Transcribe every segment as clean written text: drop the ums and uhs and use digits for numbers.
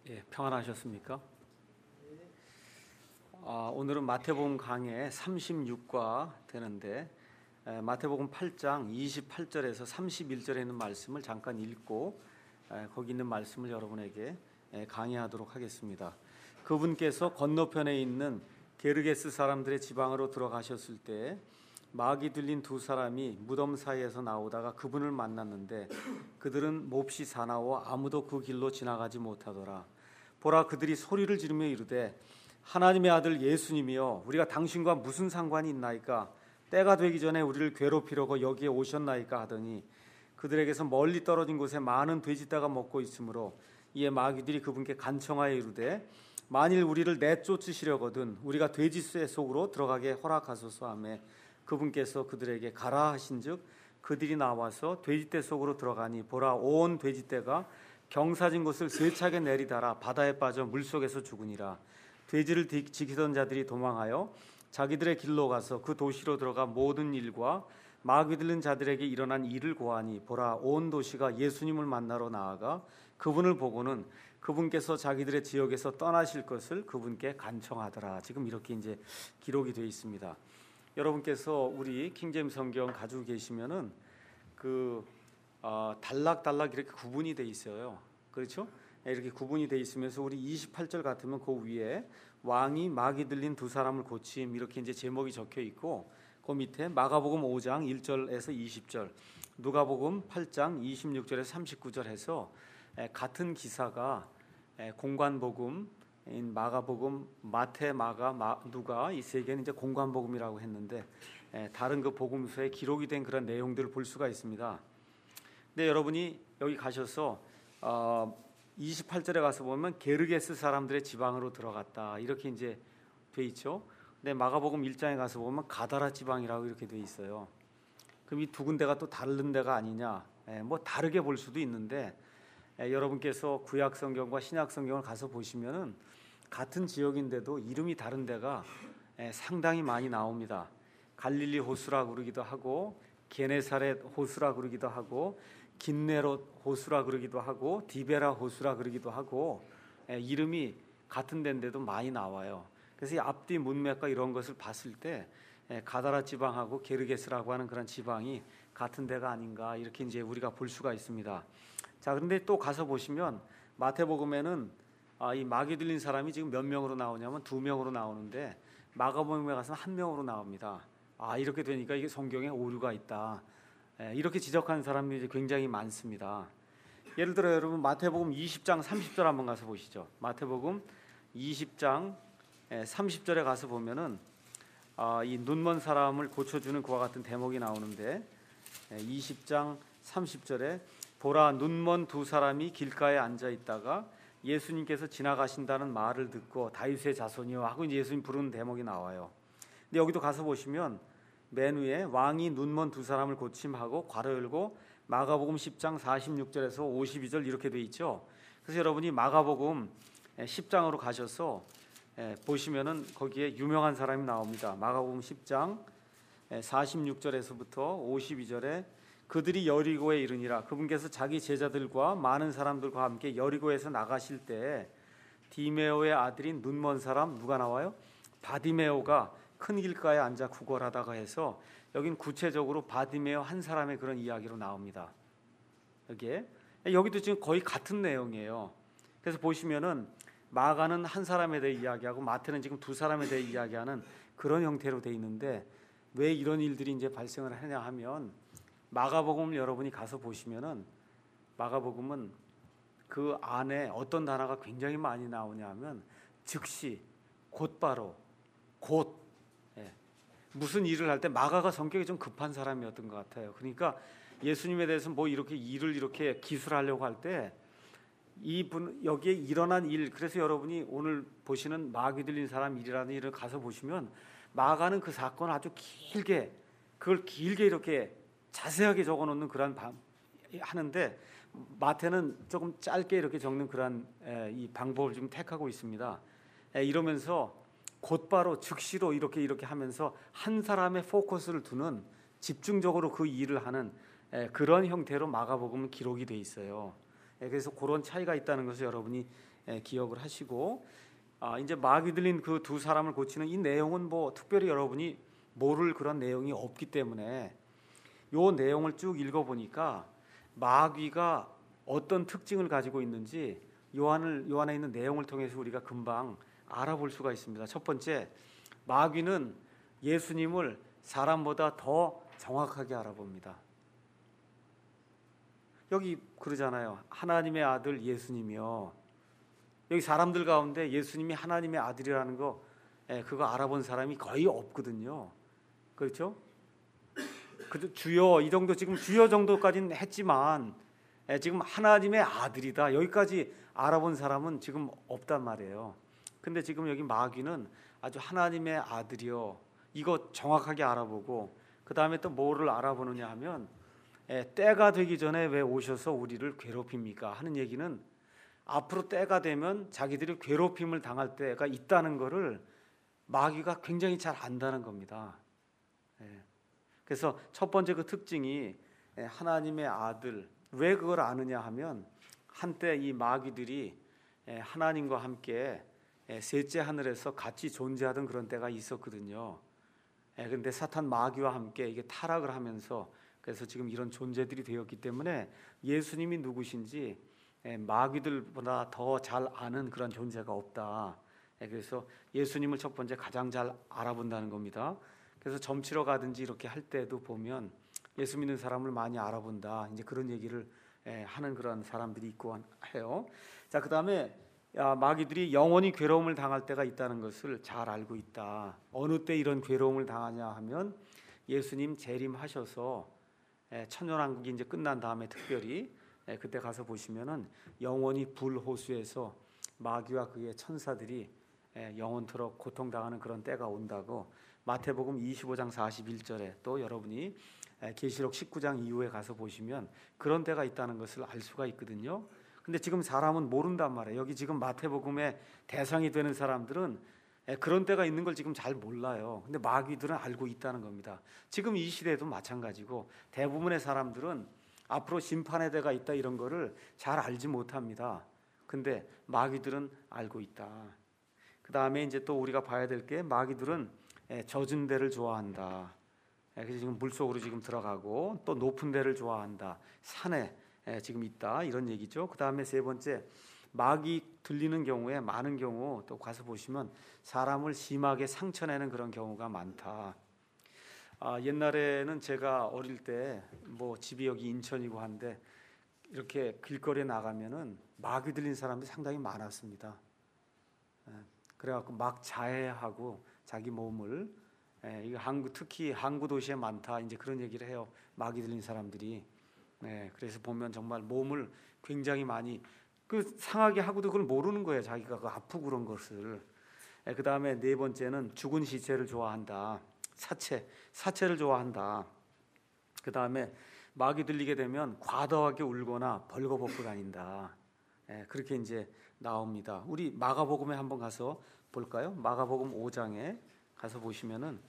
평안하셨습니까? 오늘은 마태복음 강해 36과 되는데 마태복음 8장 28절에서 31절에 있는 말씀을 잠깐 읽고 거기 있는 말씀을 여러분에게 강의하도록 하겠습니다. 그분께서 건너편에 있는 게르게스 사람들의 지방으로 들어가셨을 때 마귀 들린 두 사람이 무덤 사이에서 나오다가 그분을 만났는데 그들은 몹시 사나워 아무도 그 길로 지나가지 못하더라. 보라, 그들이 소리를 지르며 이르되 하나님의 아들 예수님이여, 우리가 당신과 무슨 상관이 있나이까? 때가 되기 전에 우리를 괴롭히려고 여기에 오셨나이까 하더니 그들에게서 멀리 떨어진 곳에 많은 돼지떼가 먹고 있으므로 이에 마귀들이 그분께 간청하여 이르되 만일 우리를 내쫓으시려거든 우리가 돼지떼 속으로 들어가게 허락하소서 하매 그분께서 그들에게 가라 하신즉 그들이 나와서 돼지떼 속으로 들어가니 보라, 온 돼지떼가 경사진 곳을 세차게 내리다라 바다에 빠져 물속에서 죽으니라. 돼지를 지키던 자들이 도망하여 자기들의 길로 가서 그 도시로 들어가 모든 일과 마귀 들린 자들에게 일어난 일을 고하니 보라, 온 도시가 예수님을 만나러 나아가 그분을 보고는 그분께서 자기들의 지역에서 떠나실 것을 그분께 간청하더라. 지금 이렇게 이제 기록이 되어 있습니다. 여러분께서 우리 킹제임스 성경 가지고 계시면은 단락단락 이렇게 구분이 돼 있어요. 그렇죠? 이렇게 구분이 돼 있으면서 우리 28절 같으면 그 위에 왕이 마귀 들린 두 사람을 고침 이렇게 이제 제목이 적혀 있고 그 밑에 마가복음 5장 1절에서 20절, 누가복음 8장 26절에서 39절 해서 같은 기사가 공관복음, 마가복음, 마태, 마가, 누가 이 세 개는 이제 공관복음이라고 했는데 다른 그 복음서에 기록이 된 그런 내용들을 볼 수가 있습니다. 근데 여러분이 여기 가셔서 28절에 가서 보면 게르게스 사람들의 지방으로 들어갔다 이렇게 이제 돼 있죠. 근데 마가복음 1장에 가서 보면 가다라 지방이라고 이렇게 돼 있어요. 그럼 이 두 군데가 또 다른 데가 아니냐? 뭐 다르게 볼 수도 있는데 여러분께서 구약 성경과 신약 성경을 가서 보시면은 같은 지역인데도 이름이 다른 데가 상당히 많이 나옵니다. 갈릴리 호수라 그러기도 하고 게네사렛 호수라 그러기도 하고 긴네롯 호수라 그러기도 하고 디베라 호수라 그러기도 하고 이름이 같은 데인데도 많이 나와요. 그래서 이 앞뒤 문맥과 이런 것을 봤을 때 가다라 지방하고 게르게스라고 하는 그런 지방이 같은 데가 아닌가 이렇게 이제 우리가 볼 수가 있습니다. 자, 그런데 또 가서 보시면 마태복음에는 이 마귀 들린 사람이 지금 몇 명으로 나오냐면 2명으로 나오는데 마가복음에 가서는 1명으로 나옵니다. 이렇게 되니까 이게 성경에 오류가 있다. 이렇게 지적하는 사람들이 굉장히 많습니다. 예를 들어 여러분 마태복음 20장 30절 한번 가서 보시죠. 마태복음 20장 30절에 가서 보면은 이 눈먼 사람을 고쳐주는 그와 같은 대목이 나오는데 20장 30절에 보라, 눈먼 두 사람이 길가에 앉아 있다가 예수님께서 지나가신다는 말을 듣고 다윗의 자손이요 하고 이제 예수님 부르는 대목이 나와요. 근데 여기도 가서 보시면 맨 위에 왕이 눈먼 두 사람을 고침하고 괄호 열고 마가복음 10장 46절에서 52절 이렇게 돼 있죠. 그래서 여러분이 마가복음 10장으로 가셔서 보시면은 거기에 유명한 사람이 나옵니다. 마가복음 10장 46절에서부터 52절에 그들이 여리고에 이르니라. 그분께서 자기 제자들과 많은 사람들과 함께 여리고에서 나가실 때 디메오의 아들인 눈먼 사람 누가 나와요? 바디메오가 큰 길가에 앉아 구걸하다가 해서 여긴 구체적으로 바디메오 한 사람의 그런 이야기로 나옵니다. 여기도 지금 거의 같은 내용이에요. 그래서 보시면은 마가는 한 사람에 대해 이야기하고 마태는 지금 두 사람에 대해 이야기하는 그런 형태로 돼 있는데 왜 이런 일들이 이제 발생을 하냐 하면 마가복음을 여러분이 가서 보시면은 마가복음은 그 안에 어떤 단어가 굉장히 많이 나오냐 하면 즉시, 곧바로, 곧 무슨 일을 할 때 마가가 성격이 좀 급한 사람이었던 것 같아요. 그러니까 예수님에 대해서 뭐 이렇게 일을 이렇게 기술하려고 할 때 이분 여기에 일어난 일, 그래서 여러분이 오늘 보시는 마귀 들린 사람 일이라는 일을 가서 보시면 마가는 그 사건을 아주 길게 그걸 길게 이렇게 자세하게 적어놓는 그런 하는데 마태는 조금 짧게 이렇게 적는 그런 이 방법을 좀 택하고 있습니다. 이러면서 곧바로 즉시로 이렇게 하면서 한 사람의 포커스를 두는 집중적으로 그 일을 하는 그런 형태로 마가복음은 기록이 돼 있어요. 그래서 그런 차이가 있다는 것을 여러분이 기억을 하시고, 이제 마귀 들린 그 두 사람을 고치는 이 내용은 뭐 특별히 여러분이 모를 그런 내용이 없기 때문에 요 내용을 쭉 읽어보니까 마귀가 어떤 특징을 가지고 있는지 요한에 있는 내용을 통해서 우리가 금방 알아볼 수가 있습니다. 첫 번째, 마귀는 예수님을 사람보다 더 정확하게 알아봅니다. 여기 그러잖아요. 하나님의 아들 예수님이요. 여기 사람들 가운데 예수님이 하나님의 아들이라는 거 그거 알아본 사람이 거의 없거든요. 그렇죠? 주여 이 정도 지금 주여 정도까지는 했지만 지금 하나님의 아들이다 여기까지 알아본 사람은 지금 없단 말이에요. 근데 지금 여기 마귀는 아주 하나님의 아들이요 이거 정확하게 알아보고 그 다음에 또 뭐를 알아보느냐 하면 때가 되기 전에 왜 오셔서 우리를 괴롭힙니까 하는 얘기는 앞으로 때가 되면 자기들이 괴롭힘을 당할 때가 있다는 것을 마귀가 굉장히 잘 안다는 겁니다. 그래서 첫 번째 그 특징이 하나님의 아들. 왜 그걸 아느냐 하면 한때 이 마귀들이 하나님과 함께 셋째 하늘에서 같이 존재하던 그런 때가 있었거든요. 그런데 사탄 마귀와 함께 이게 타락을 하면서 그래서 지금 이런 존재들이 되었기 때문에 예수님이 누구신지 마귀들보다 더 잘 아는 그런 존재가 없다. 그래서 예수님을 첫 번째 가장 잘 알아본다는 겁니다. 그래서 점치러 가든지 이렇게 할 때도 보면 예수 믿는 사람을 많이 알아본다. 이제 그런 얘기를 하는 그런 사람들이 있고 해요. 자, 그다음에 마귀들이 영원히 괴로움을 당할 때가 있다는 것을 잘 알고 있다. 어느 때 이런 괴로움을 당하냐 하면 예수님 재림하셔서 천년왕국이 이제 끝난 다음에 특별히 그때 가서 보시면은 영원히 불호수에서 마귀와 그의 천사들이 영원토록 고통당하는 그런 때가 온다고 마태복음 25장 41절에 또 여러분이 계시록 19장 이후에 가서 보시면 그런 때가 있다는 것을 알 수가 있거든요. 근데 지금 사람은 모른단 말이에요. 여기 지금 마태복음의 대상이 되는 사람들은 그런 때가 있는 걸 지금 잘 몰라요. 근데 마귀들은 알고 있다는 겁니다. 지금 이 시대에도 마찬가지고 대부분의 사람들은 앞으로 심판의 때가 있다 이런 거를 잘 알지 못합니다. 근데 마귀들은 알고 있다. 그 다음에 이제 또 우리가 봐야 될 게 마귀들은 젖은 데를 좋아한다. 그래서 지금 물속으로 지금 들어가고 또 높은 데를 좋아한다. 산에 지금 있다 이런 얘기죠. 그 다음에 세 번째, 마귀 들리는 경우에 많은 경우 또 가서 보시면 사람을 심하게 상처내는 그런 경우가 많다. 옛날에는 제가 어릴 때 뭐 집이 여기 인천이고 한데 이렇게 길거리에 나가면은 마귀 들린 사람들이 상당히 많았습니다. 그래갖고 막 자해하고 자기 몸을 이거 특히 항구 도시에 많다 이제 그런 얘기를 해요. 마귀 들린 사람들이. 그래서 보면 정말 몸을 굉장히 많이 상하게 하고도 그걸 모르는 거예요. 자기가 아프고 그런 것을. 그 다음에 네 번째는 죽은 시체를 좋아한다. 사체를 좋아한다. 그 다음에 마귀 들리게 되면 과도하게 울거나 벌거벗고 다닌다. 그렇게 이제 나옵니다. 우리 마가복음에 한번 가서 볼까요? 마가복음 5장에 가서 보시면은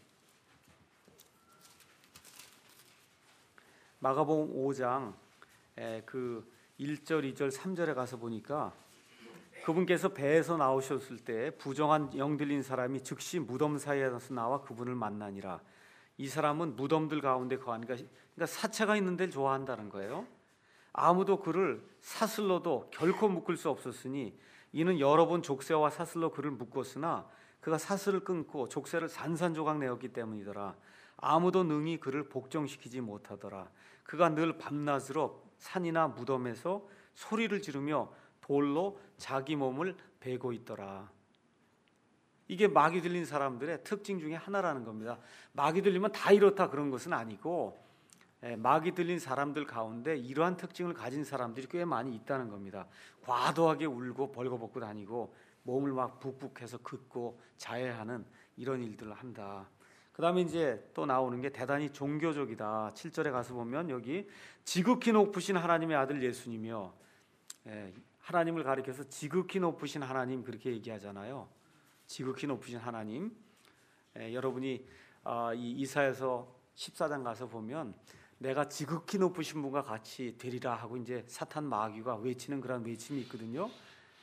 마가복음 5장 그 1절, 2절, 3절에 가서 보니까 그분께서 배에서 나오셨을 때 부정한 영 들린 사람이 즉시 무덤 사이에서 나와 그분을 만나니라. 이 사람은 무덤들 가운데 거하니까 그러니까 사체가 있는 데를 좋아한다는 거예요. 아무도 그를 사슬로도 결코 묶을 수 없었으니 이는 여러 번 족쇄와 사슬로 그를 묶었으나 그가 사슬을 끊고 족쇄를 산산조각 내었기 때문이더라. 아무도 능히 그를 복종시키지 못하더라. 그가 늘 밤낮으로 산이나 무덤에서 소리를 지르며 돌로 자기 몸을 베고 있더라. 이게 마귀 들린 사람들의 특징 중에 하나라는 겁니다. 마귀 들리면 다 이렇다 그런 것은 아니고 마귀 들린 사람들 가운데 이러한 특징을 가진 사람들이 꽤 많이 있다는 겁니다. 과도하게 울고 벌거벗고 다니고 몸을 막 북북해서 긋고 자해하는 이런 일들을 한다. 그 다음에 이제 또 나오는 게 대단히 종교적이다. 7절에 가서 보면 여기 지극히 높으신 하나님의 아들 예수님이요. 하나님을 가리켜서 지극히 높으신 하나님 그렇게 얘기하잖아요. 지극히 높으신 하나님. 여러분이 이 이사야서 14장 가서 보면 내가 지극히 높으신 분과 같이 되리라 하고 이제 사탄 마귀가 외치는 그런 외침이 있거든요.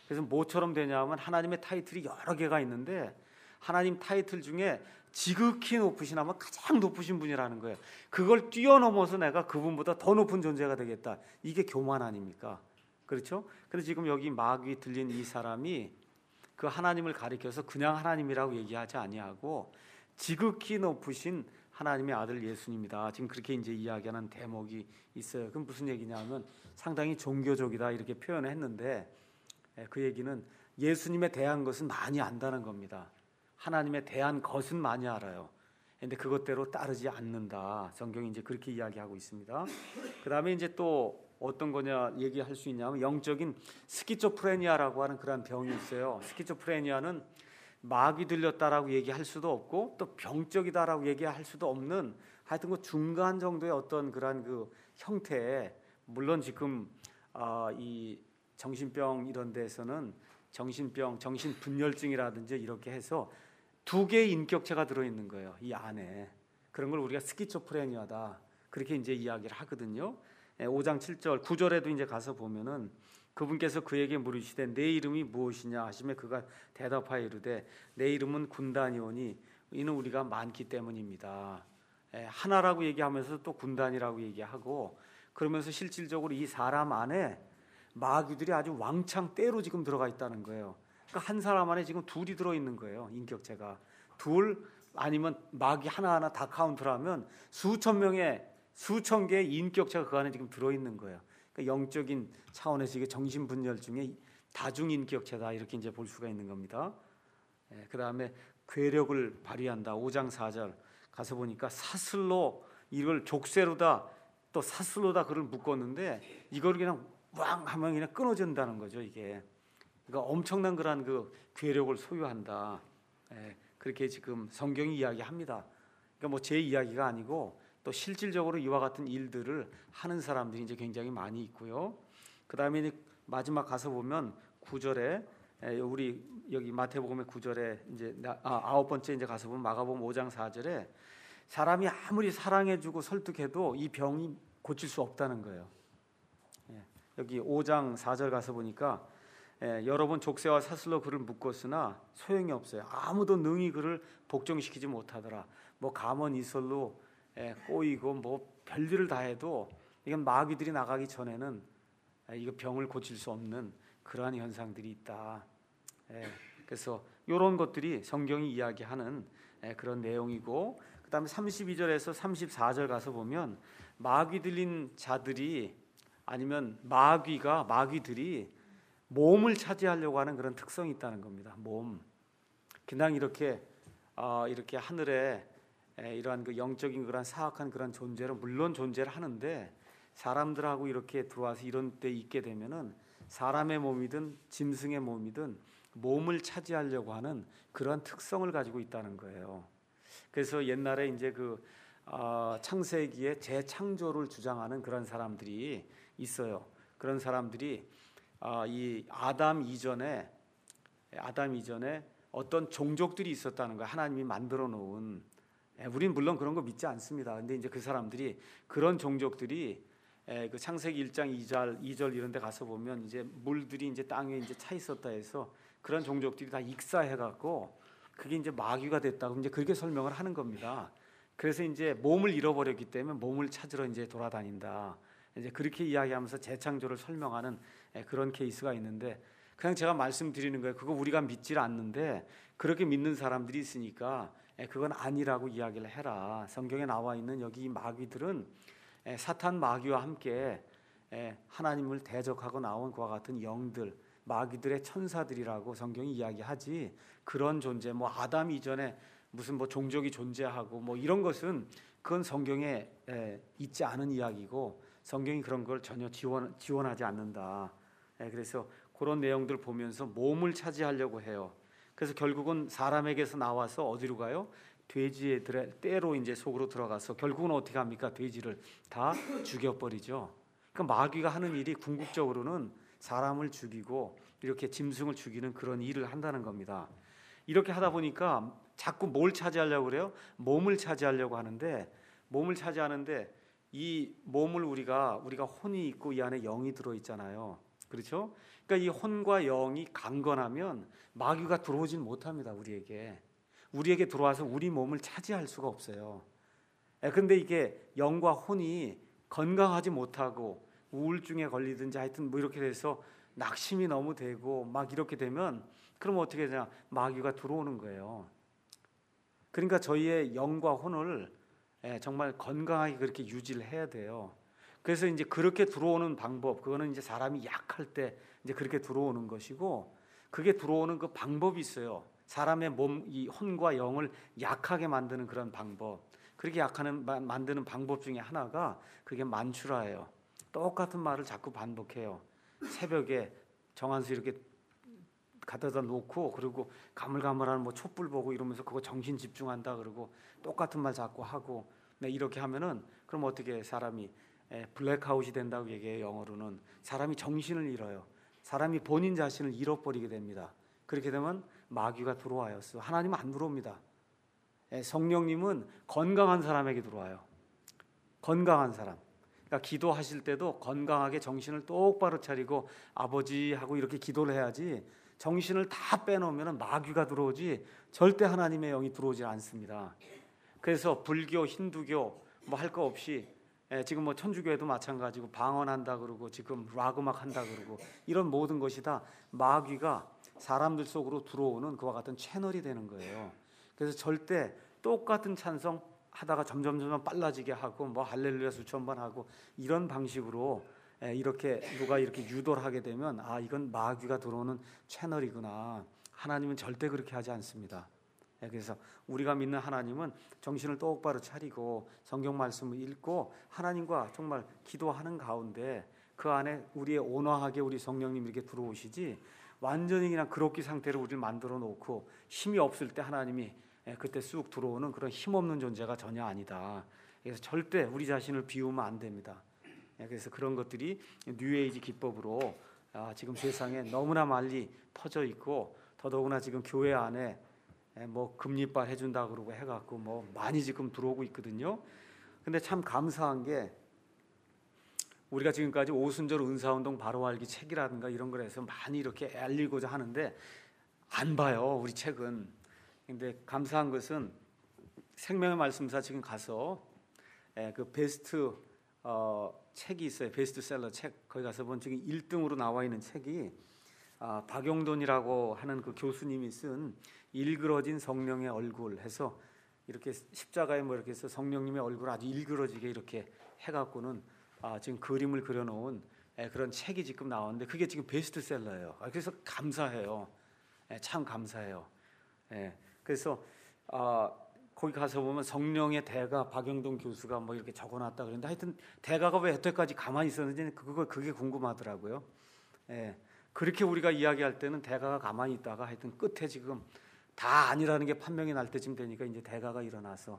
그래서 뭐처럼 되냐면 하나님의 타이틀이 여러 개가 있는데 하나님 타이틀 중에 지극히 높으신 하면 가장 높으신 분이라는 거예요. 그걸 뛰어넘어서 내가 그분보다 더 높은 존재가 되겠다. 이게 교만 아닙니까? 그렇죠? 근데 지금 여기 마귀 들린 이 사람이 그 하나님을 가리켜서 그냥 하나님이라고 얘기하지 아니하고 지극히 높으신 하나님의 아들 예수님이다. 지금 그렇게 이제 이야기하는 대목이 있어요. 그럼 무슨 얘기냐면 상당히 종교적이다 이렇게 표현을 했는데 그 얘기는 예수님에 대한 것은 많이 안다는 겁니다. 하나님에 대한 것은 많이 알아요. 근데 그것대로 따르지 않는다. 성경이 이제 그렇게 이야기하고 있습니다. 그 다음에 이제 또 어떤 거냐 얘기할 수 있냐면 영적인 스키조프레니아라고 하는 그런 병이 있어요. 스키조프레니아는 마귀 들렸다라고 얘기할 수도 없고 또 병적이다라고 얘기할 수도 없는 하여튼 그 중간 정도의 어떤 그런 그 형태에 물론 지금 이 정신병 이런 데서는 정신병, 정신분열증이라든지 이렇게 해서 두 개의 인격체가 들어있는 거예요. 이 안에. 그런 걸 우리가 스키조프레니아다. 그렇게 이제 이야기를 하거든요. 5장 7절, 9절에도 이제 가서 보면은 그분께서 그에게 물으시되 내 이름이 무엇이냐 하시매 그가 대답하여 이르되 내 이름은 군단이오니 이는 우리가 많기 때문입니다. 하나라고 얘기하면서 또 군단이라고 얘기하고 그러면서 실질적으로 이 사람 안에 마귀들이 아주 왕창 때로 지금 들어가 있다는 거예요. 그러니까 한 사람 안에 지금 둘이 들어있는 거예요. 인격체가. 둘 아니면 마귀 하나하나 다 카운트를 하면 수천 개의 인격체가 그 안에 지금 들어있는 거예요. 그러니까 영적인 차원에서 이게 정신분열증의 다중인격체다 이렇게 이제 볼 수가 있는 겁니다. 그 다음에 괴력을 발휘한다. 5장 4절 가서 보니까 사슬로 이걸 족쇄로다 또 사슬로다 그를 묶었는데 이걸 그냥 왕 하면 그냥 끊어진다는 거죠. 이게 그러니까 엄청난 그런 그 괴력을 소유한다. 그렇게 지금 성경이 이야기합니다. 그러니까 뭐 제 이야기가 아니고 또 실질적으로 이와 같은 일들을 하는 사람들이 이제 굉장히 많이 있고요. 그 다음에 마지막 가서 보면 9절에 우리 여기 마태복음의 9절에 이제 9번째 이제 가서 보면 마가복음 5장 4절에 사람이 아무리 사랑해주고 설득해도 이 병이 고칠 수 없다는 거예요. 여기 5장 4절 가서 보니까 여러 번 족쇄와 사슬로 그를 묶었으나 소용이 없어요. 아무도 능히 그를 복종시키지 못하더라. 뭐 감언 이설로 꼬이고 뭐 별일을 다 해도 이건 마귀들이 나가기 전에는 이거 병을 고칠 수 없는 그러한 현상들이 있다. 그래서 이런 것들이 성경이 이야기하는 그런 내용이고 그 다음에 32절에서 34절 가서 보면 마귀 들린 자들이 아니면 마귀들이 몸을 차지하려고 하는 그런 특성이 있다는 겁니다. 몸. 그냥 이렇게 하늘에 이러한 그 영적인 그런 사악한 그런 존재로 물론 존재를 하는데 사람들하고 이렇게 들어와서 이런 데 있게 되면은 사람의 몸이든 짐승의 몸이든 몸을 차지하려고 하는 그런 특성을 가지고 있다는 거예요. 그래서 옛날에 이제 그 창세기의 재창조를 주장하는 그런 사람들이 있어요. 그런 사람들이 이 아담 이전에 어떤 종족들이 있었다는 거예요. 하나님이 만들어 놓은. 우린 물론 그런 거 믿지 않습니다. 근데 이제 그 사람들이 그런 종족들이 그 창세기 1장 2절 이런 데 가서 보면 이제 물들이 이제 땅에 이제 차 있었다 해서 그런 종족들이 다 익사해 갖고 그게 이제 마귀가 됐다고 이제 그렇게 설명을 하는 겁니다. 그래서 이제 몸을 잃어버렸기 때문에 몸을 찾으러 이제 돌아다닌다. 이제 그렇게 이야기하면서 재창조를 설명하는 그런 케이스가 있는데 그냥 제가 말씀드리는 거예요. 그거 우리가 믿질 않는데 그렇게 믿는 사람들이 있으니까 그건 아니라고 이야기를 해라. 성경에 나와 있는 여기 이 마귀들은 사탄 마귀와 함께 하나님을 대적하고 나온 그와 같은 영들, 마귀들의 천사들이라고 성경이 이야기하지. 그런 존재, 뭐 아담 이전에 무슨 뭐 종족이 존재하고 뭐 이런 것은 그건 성경에 있지 않은 이야기고 성경이 그런 걸 전혀 지원하지 않는다. 그래서 그런 내용들 보면서 몸을 차지하려고 해요. 그래서 결국은 사람에게서 나와서 어디로 가요? 돼지의 떼로 이제 속으로 들어가서 결국은 어떻게 합니까? 돼지를 다 죽여버리죠. 그러니까 마귀가 하는 일이 궁극적으로는 사람을 죽이고 이렇게 짐승을 죽이는 그런 일을 한다는 겁니다. 이렇게 하다 보니까 자꾸 뭘 차지하려고 그래요? 몸을 차지하려고 하는데 몸을 차지하는데 이 몸을 우리가 혼이 있고 이 안에 영이 들어 있잖아요. 그렇죠? 그러니까 이 혼과 영이 강건하면 마귀가 들어오진 못합니다. 우리에게 들어와서 우리 몸을 차지할 수가 없어요. 그런데 이게 영과 혼이 건강하지 못하고 우울증에 걸리든지 하여튼 뭐 이렇게 돼서 낙심이 너무 되고 막 이렇게 되면 그럼 어떻게 되냐? 마귀가 들어오는 거예요. 그러니까 저희의 영과 혼을 정말 건강하게 그렇게 유지를 해야 돼요. 그래서 이제 그렇게 들어오는 방법, 그거는 이제 사람이 약할 때 이제 그렇게 들어오는 것이고, 그게 들어오는 그 방법이 있어요. 사람의 몸, 이 혼과 영을 약하게 만드는 그런 방법. 그렇게 만드는 방법 중에 하나가 그게 만추라예요. 똑같은 말을 자꾸 반복해요. 새벽에 정한수 이렇게 갖다다 놓고, 그리고 가물가물한 뭐 촛불 보고 이러면서 그거 정신 집중한다 그러고 똑같은 말 자꾸 하고, 이렇게 하면은 그럼 어떻게 사람이 블랙아웃이 된다고 얘기해요. 영어로는 사람이 정신을 잃어요. 사람이 본인 자신을 잃어버리게 됩니다. 그렇게 되면 마귀가 들어와요. 하나님은 안 들어옵니다. 성령님은 건강한 사람에게 들어와요. 건강한 사람. 그러니까 기도하실 때도 건강하게 정신을 똑바로 차리고 아버지 하고 이렇게 기도를 해야지, 정신을 다 빼놓으면 마귀가 들어오지 절대 하나님의 영이 들어오지 않습니다. 그래서 불교, 힌두교 뭐 할 거 없이 지금 뭐 천주교에도 마찬가지고 방언한다 그러고 지금 락 음악 한다 그러고 이런 모든 것이 다 마귀가 사람들 속으로 들어오는 그와 같은 채널이 되는 거예요. 그래서 절대 똑같은 찬송 하다가 점점 빨라지게 하고 뭐 할렐루야 수천 번 하고 이런 방식으로 이렇게 누가 이렇게 유도를 하게 되면 이건 마귀가 들어오는 채널이구나. 하나님은 절대 그렇게 하지 않습니다. 그래서 우리가 믿는 하나님은 정신을 똑바로 차리고 성경 말씀을 읽고 하나님과 정말 기도하는 가운데 그 안에 우리의 온화하게 우리 성령님이 이렇게 들어오시지, 완전히 그냥 그렇게 상태로 우리를 만들어 놓고 힘이 없을 때 하나님이 그때 쑥 들어오는 그런 힘없는 존재가 전혀 아니다. 그래서 절대 우리 자신을 비우면 안 됩니다. 그래서 그런 것들이 뉴에이지 기법으로 지금 세상에 너무나 많이 퍼져 있고, 더더구나 지금 교회 안에 뭐 금리빨 해준다 그러고 해갖고 뭐 많이 지금 들어오고 있거든요. 근데 참 감사한 게 우리가 지금까지 오순절 은사운동 바로 알기 책이라든가 이런 걸 해서 많이 이렇게 알리고자 하는데 안 봐요, 우리 책은. 근데 감사한 것은 생명의 말씀사 지금 가서 그 베스트 책이 있어요. 베스트셀러 책. 거기 가서 본 지금 1등으로 나와 있는 책이 박용돈이라고 하는 그 교수님이 쓴 일그러진 성령의 얼굴 해서 이렇게 십자가에 뭐 이렇게 해서 성령님의 얼굴을 아주 일그러지게 이렇게 해갖고는 지금 그림을 그려놓은 그런 책이 지금 나왔는데 그게 지금 베스트셀러예요. 그래서 감사해요. 참 감사해요. 그래서 거기 가서 보면 성령의 대가 박영동 교수가 뭐 이렇게 적어놨다 그랬는데, 하여튼 대가가 왜 여태까지 가만히 있었는지 그게 궁금하더라고요. 그렇게 우리가 이야기할 때는 대가가 가만히 있다가 하여튼 끝에 지금 다 아니라는 게 판명이 날 때쯤 되니까 이제 대가가 일어나서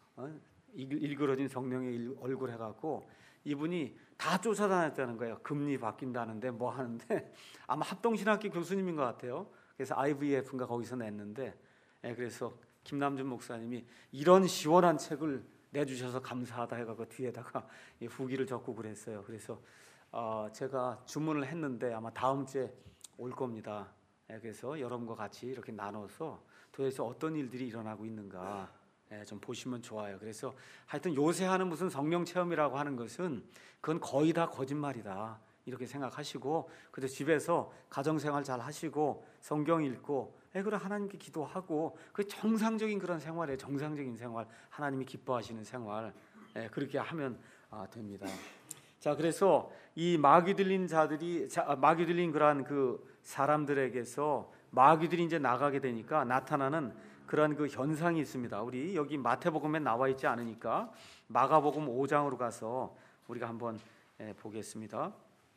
일그러진 성령의 얼굴 해갖고 이분이 다 쫓아다녔다는 거예요. 금리 바뀐다는데 뭐 하는데 아마 합동신학교 교수님인 것 같아요. 그래서 IVF인가 거기서 냈는데, 그래서 김남준 목사님이 이런 시원한 책을 내주셔서 감사하다 해가지고 뒤에다가 후기를 적고 그랬어요. 그래서 제가 주문을 했는데 아마 다음 주에 올 겁니다. 그래서 여러분과 같이 이렇게 나눠서 도대체 어떤 일들이 일어나고 있는가 좀 보시면 좋아요. 그래서 하여튼 요새 하는 무슨 성령 체험이라고 하는 것은 그건 거의 다 거짓말이다 이렇게 생각하시고, 그래서 집에서 가정생활 잘 하시고 성경 읽고 그래 하나님께 기도하고 그 정상적인 그런 생활에 정상적인 생활, 하나님이 기뻐하시는 생활 그렇게 하면 됩니다. 자, 그래서 이 마귀 들린 마귀 들린 그러한 그 사람들에게서 마귀들이 이제 나가게 되니까 나타나는 그러한 그 현상이 있습니다. 우리 여기 마태복음에 나와 있지 않으니까 마가복음 5장으로 가서 우리가 한번 보겠습니다.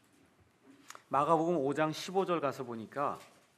마가복음 5장 15절 가서 보니까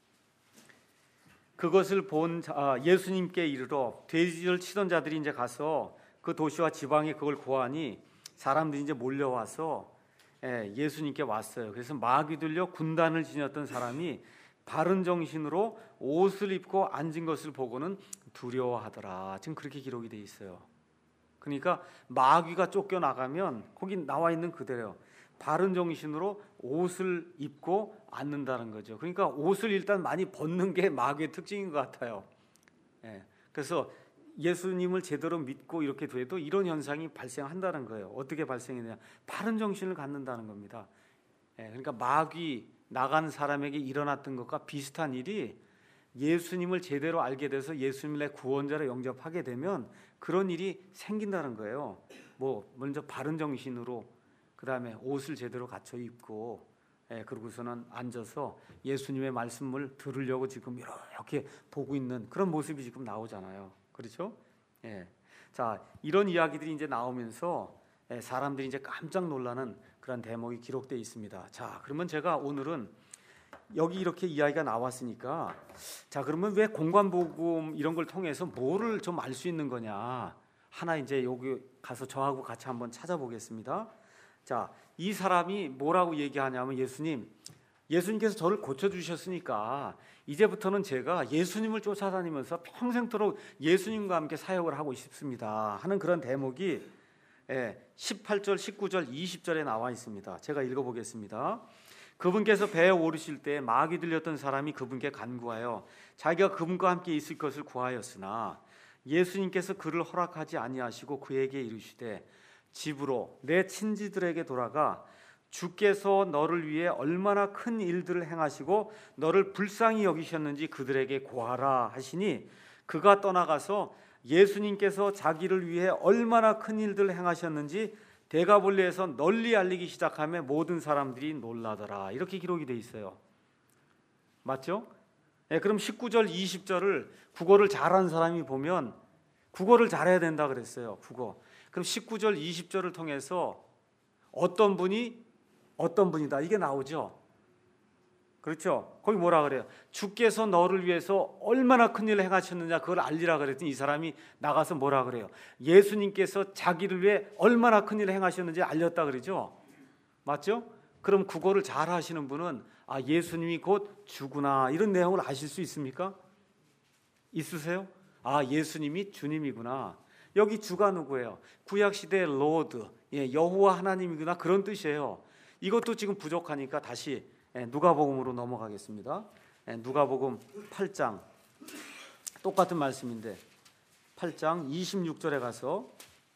그것을 본 예수님께 이르러 돼지를 치던 자들이 이제 가서 그 도시와 지방에 그걸 고하니 사람들이 이제 몰려와서 예수님께 왔어요. 그래서 마귀 들려 군단을 지녔던 사람이 바른 정신으로 옷을 입고 앉은 것을 보고는 두려워하더라. 지금 그렇게 기록이 돼 있어요. 그러니까 마귀가 쫓겨나가면 거기 나와 있는 그대로 바른 정신으로 옷을 입고 앉는다는 거죠. 그러니까 옷을 일단 많이 벗는 게 마귀의 특징인 것 같아요. 예. 그래서 예수님을 제대로 믿고 이렇게 돼도 이런 현상이 발생한다는 거예요. 어떻게 발생했느냐? 바른 정신을 갖는다는 겁니다. 예. 그러니까 마귀 나간 사람에게 일어났던 것과 비슷한 일이 예수님을 제대로 알게 돼서 예수님을 구원자로 영접하게 되면 그런 일이 생긴다는 거예요. 먼저 바른 정신으로, 그 다음에 옷을 제대로 갖춰 입고, 그러고서는 앉아서 예수님의 말씀을 들으려고 지금 이렇게 보고 있는 그런 모습이 지금 나오잖아요. 그렇죠? 자, 이런 이야기들이 이제 나오면서 사람들이 이제 깜짝 놀라는 그런 대목이 기록되어 있습니다. 자, 그러면 제가 오늘은 여기 이렇게 이야기가 나왔으니까, 자, 그러면 왜 공관복음 이런 걸 통해서 뭐를 좀 알 수 있는 거냐? 하나 이제 여기 가서 저하고 같이 한번 찾아보겠습니다. 자, 이 사람이 뭐라고 얘기하냐면 예수님께서 저를 고쳐주셨으니까 이제부터는 제가 예수님을 쫓아다니면서 평생토록 예수님과 함께 사역을 하고 싶습니다 하는 그런 대목이 18절, 19절, 20절에 나와 있습니다. 제가 읽어보겠습니다. 그분께서 배에 오르실 때 마귀 들렸던 사람이 그분께 간구하여 자기가 그분과 함께 있을 것을 구하였으나 예수님께서 그를 허락하지 아니하시고 그에게 이르시되 집으로 내 친지들에게 돌아가 주께서 너를 위해 얼마나 큰 일들을 행하시고 너를 불쌍히 여기셨는지 그들에게 고하라 하시니 그가 떠나가서 예수님께서 자기를 위해 얼마나 큰 일들을 행하셨는지 데가볼리에서 널리 알리기 시작하며 모든 사람들이 놀라더라. 이렇게 기록이 돼 있어요. 맞죠? 그럼 19절, 20절을 국어를 잘하는 사람이 보면 국어를 잘해야 된다 그랬어요. 국어. 그럼 19절, 20절을 통해서 어떤 분이다 이게 나오죠. 그렇죠? 거기 뭐라 그래요? 주께서 너를 위해서 얼마나 큰 일을 행하셨느냐 그걸 알리라 그랬더니 이 사람이 나가서 뭐라 그래요? 예수님께서 자기를 위해 얼마나 큰 일을 행하셨는지 알렸다 그러죠. 맞죠? 그럼 국어를 잘 하시는 분은 예수님이 곧 주구나 이런 내용을 아실 수 있습니까? 있으세요? 예수님이 주님이구나. 여기 주가 누구예요? 구약시대의 로드, 여호와 하나님이구나 그런 뜻이에요. 이것도 지금 부족하니까 다시 누가복음으로 넘어가겠습니다. 누가복음 8장 똑같은 말씀인데 8장 26절에 가서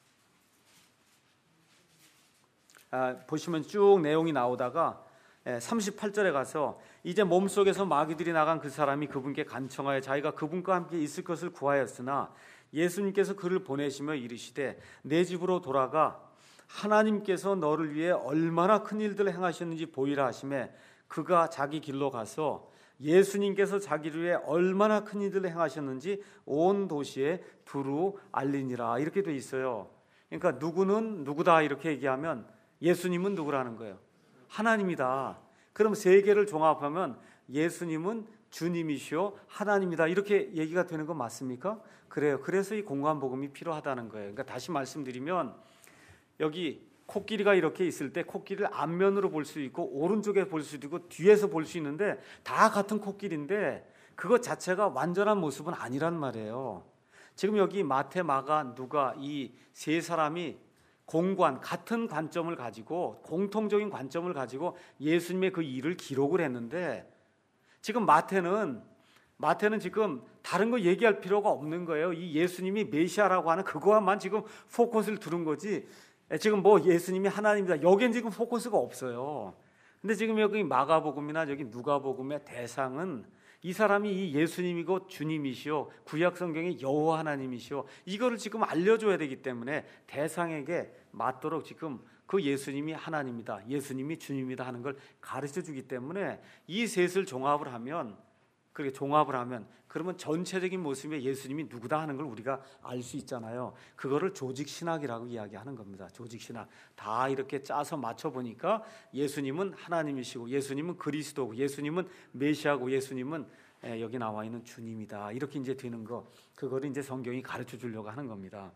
보시면 쭉 내용이 나오다가 38절에 가서 이제 몸속에서 마귀들이 나간 그 사람이 그분께 간청하여 자기가 그분과 함께 있을 것을 구하였으나 예수님께서 그를 보내시며 이르시되 내 집으로 돌아가 하나님께서 너를 위해 얼마나 큰 일들을 행하셨는지 보이라 하시매 그가 자기 길로 가서 예수님께서 자기를 위해 얼마나 큰 일들을 행하셨는지 온 도시에 두루 알리니라 이렇게 돼 있어요. 그러니까 누구는 누구다 이렇게 얘기하면 예수님은 누구라는 거예요? 하나님이다. 그럼 세 개를 종합하면 예수님은 주님이시오 하나님이다 이렇게 얘기가 되는 거 맞습니까? 그래요. 그래서 이 공관복음이 필요하다는 거예요. 그러니까 다시 말씀드리면 여기 코끼리가 이렇게 있을 때 코끼리를 앞면으로 볼 수 있고 오른쪽에 볼 수도 있고 뒤에서 볼 수 있는데 다 같은 코끼리인데 그것 자체가 완전한 모습은 아니란 말이에요. 지금 여기 마태, 마가, 누가 이 세 사람이 같은 관점을 가지고 공통적인 관점을 가지고 예수님의 그 일을 기록을 했는데 지금 마태는 지금 다른 거 얘기할 필요가 없는 거예요. 이 예수님이 메시아라고 하는 그거만 지금 포커스를 두는 거지 지금 예수님이 하나님이다 여기엔 지금 포커스가 없어요. 근데 지금 여기 마가복음이나 여기 누가복음의 대상은 이 사람이 이 예수님이고 주님이시오 구약 성경의 여호와 하나님이시오 이거를 지금 알려줘야 되기 때문에 대상에게 맞도록 지금 그 예수님이 하나님이다 예수님이 주님이다 하는 걸 가르쳐주기 때문에 이 셋을 종합을 하면 그러면 전체적인 모습의 예수님이 누구다 하는 걸 우리가 알 수 있잖아요. 그거를 조직신학이라고 이야기하는 겁니다. 조직신학. 다 이렇게 짜서 맞춰보니까 예수님은 하나님이시고 예수님은 그리스도고 예수님은 메시아고 예수님은 여기 나와 있는 주님이다. 이렇게 이제 되는 거. 그거를 이제 성경이 가르쳐 주려고 하는 겁니다.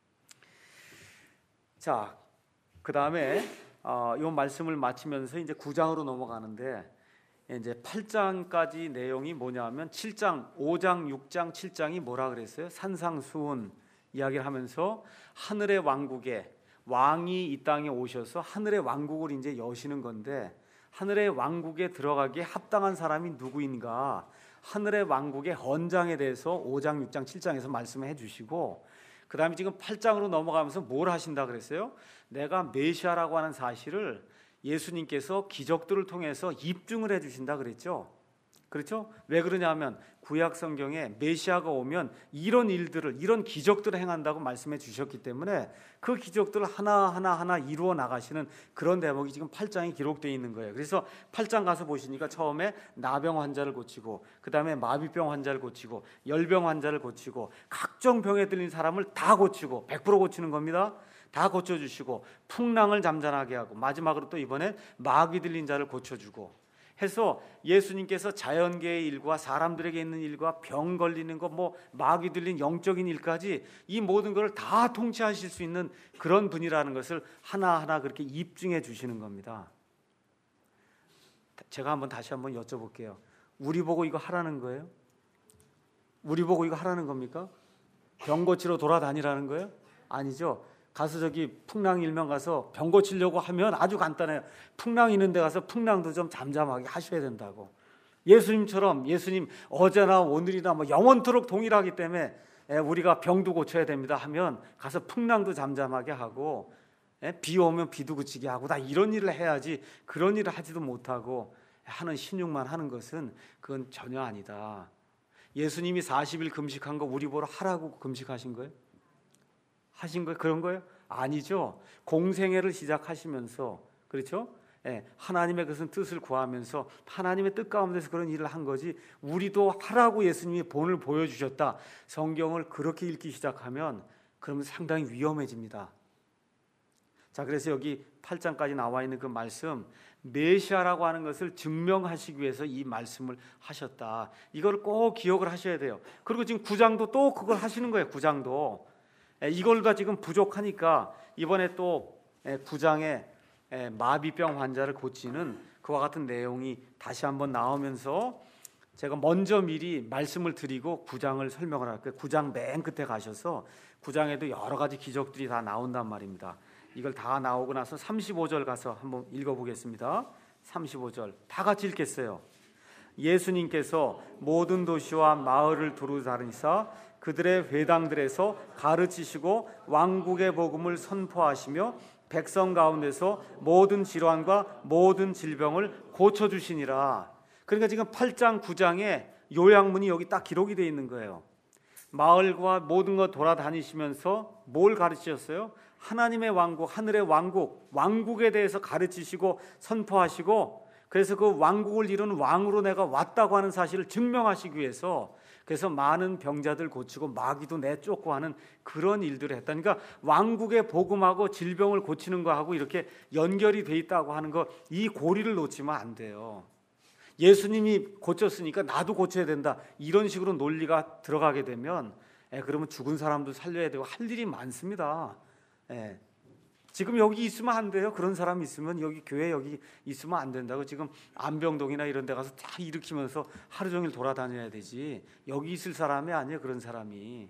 자, 그 다음에 이 말씀을 마치면서 이제 9장으로 넘어가는데 이제 8장까지 내용이 뭐냐면 7장, 5장, 6장, 7장이 뭐라 그랬어요? 산상수훈 이야기를 하면서 하늘의 왕국에 왕이 이 땅에 오셔서 하늘의 왕국을 이제 여시는 건데, 하늘의 왕국에 들어가기에 합당한 사람이 누구인가? 하늘의 왕국의 헌장에 대해서 5장, 6장, 7장에서 말씀해 주시고, 그 다음에 지금 8장으로 넘어가면서 뭘 하신다 그랬어요? 내가 메시아라고 하는 사실을 예수님께서 기적들을 통해서 입증을 해 주신다 그랬죠. 그렇죠? 왜 그러냐면 구약 성경에 메시아가 오면 이런 일들을, 이런 기적들을 행한다고 말씀해 주셨기 때문에 그 기적들을 하나하나 이루어 나가시는 그런 대목이 지금 8장에 기록되어 있는 거예요. 그래서 8장 가서 보시니까 처음에 나병 환자를 고치고, 그 다음에 마비병 환자를 고치고, 열병 환자를 고치고, 각종 병에 들린 사람을 다 고치고, 100% 고치는 겁니다. 다 고쳐주시고, 풍랑을 잠잠하게 하고, 마지막으로 또 이번엔 마귀 들린 자를 고쳐주고 해서 예수님께서 자연계의 일과 사람들에게 있는 일과 병 걸리는 것, 마귀 들린 영적인 일까지 이 모든 것을 다 통치하실 수 있는 그런 분이라는 것을 하나하나 그렇게 입증해 주시는 겁니다. 제가 다시 한번 여쭤볼게요. 우리 보고 이거 하라는 거예요? 우리 보고 이거 하라는 겁니까? 병 고치러 돌아다니라는 거예요? 아니죠. 가서 저기 풍랑 일면 가서 병 고치려고 하면 아주 간단해요. 풍랑 있는 데 가서 풍랑도 좀 잠잠하게 하셔야 된다고. 예수님처럼, 예수님 어제나 오늘이나 영원토록 동일하기 때문에 우리가 병도 고쳐야 됩니다 하면 가서 풍랑도 잠잠하게 하고, 비 오면 비도 그치게 하고, 다 이런 일을 해야지 그런 일을 하지도 못하고 하는 신용만 하는 것은 그건 전혀 아니다. 예수님이 40일 금식한 거 우리 보러 하라고 금식하신 거예요? 하신 거예요? 그런 거예요? 아니죠. 공생애를 시작하시면서, 그렇죠? 하나님의 그것은 뜻을 구하면서 하나님의 뜻 가운데서 그런 일을 한 거지, 우리도 하라고 예수님이 본을 보여주셨다, 성경을 그렇게 읽기 시작하면 그러면 상당히 위험해집니다. 자, 그래서 여기 8장까지 나와 있는 그 말씀, 메시아라고 하는 것을 증명하시기 위해서 이 말씀을 하셨다, 이걸 꼭 기억을 하셔야 돼요. 그리고 지금 9장도 또 그걸 하시는 거예요. 9장도 이걸가 지금 부족하니까 이번에 또 9장에 마비병 환자를 고치는 그와 같은 내용이 다시 한번 나오면서 제가 먼저 미리 말씀을 드리고 9장을 설명을 할게요. 9장 맨 끝에 가셔서 9장에도 여러 가지 기적들이 다 나온단 말입니다. 이걸 다 나오고 나서 35절 가서 한번 읽어보겠습니다. 35절 다 같이 읽겠어요. 예수님께서 모든 도시와 마을을 두루 다니사 그들의 회당들에서 가르치시고 왕국의 복음을 선포하시며 백성 가운데서 모든 질환과 모든 질병을 고쳐주시니라. 그러니까 지금 8장 9장에 요약문이 여기 딱 기록이 되어 있는 거예요. 마을과 모든 것 돌아다니시면서 뭘 가르치셨어요? 하나님의 왕국, 하늘의 왕국, 왕국에 대해서 가르치시고 선포하시고, 그래서 그 왕국을 이루는 왕으로 내가 왔다고 하는 사실을 증명하시기 위해서, 그래서 많은 병자들 고치고 마귀도 내쫓고 하는 그런 일들을 했다. 그러니까 왕국의 복음하고 질병을 고치는 거하고 이렇게 연결이 돼 있다고 하는 거, 이 고리를 놓치면 안 돼요. 예수님이 고쳤으니까 나도 고쳐야 된다, 이런 식으로 논리가 들어가게 되면 그러면 죽은 사람도 살려야 되고 할 일이 많습니다. 지금 여기 있으면 안 돼요. 그런 사람이 있으면 여기 교회 여기 있으면 안 된다고. 지금 안병동이나 이런 데 가서 다 일으키면서 하루 종일 돌아다녀야 되지, 여기 있을 사람이 아니에요, 그런 사람이.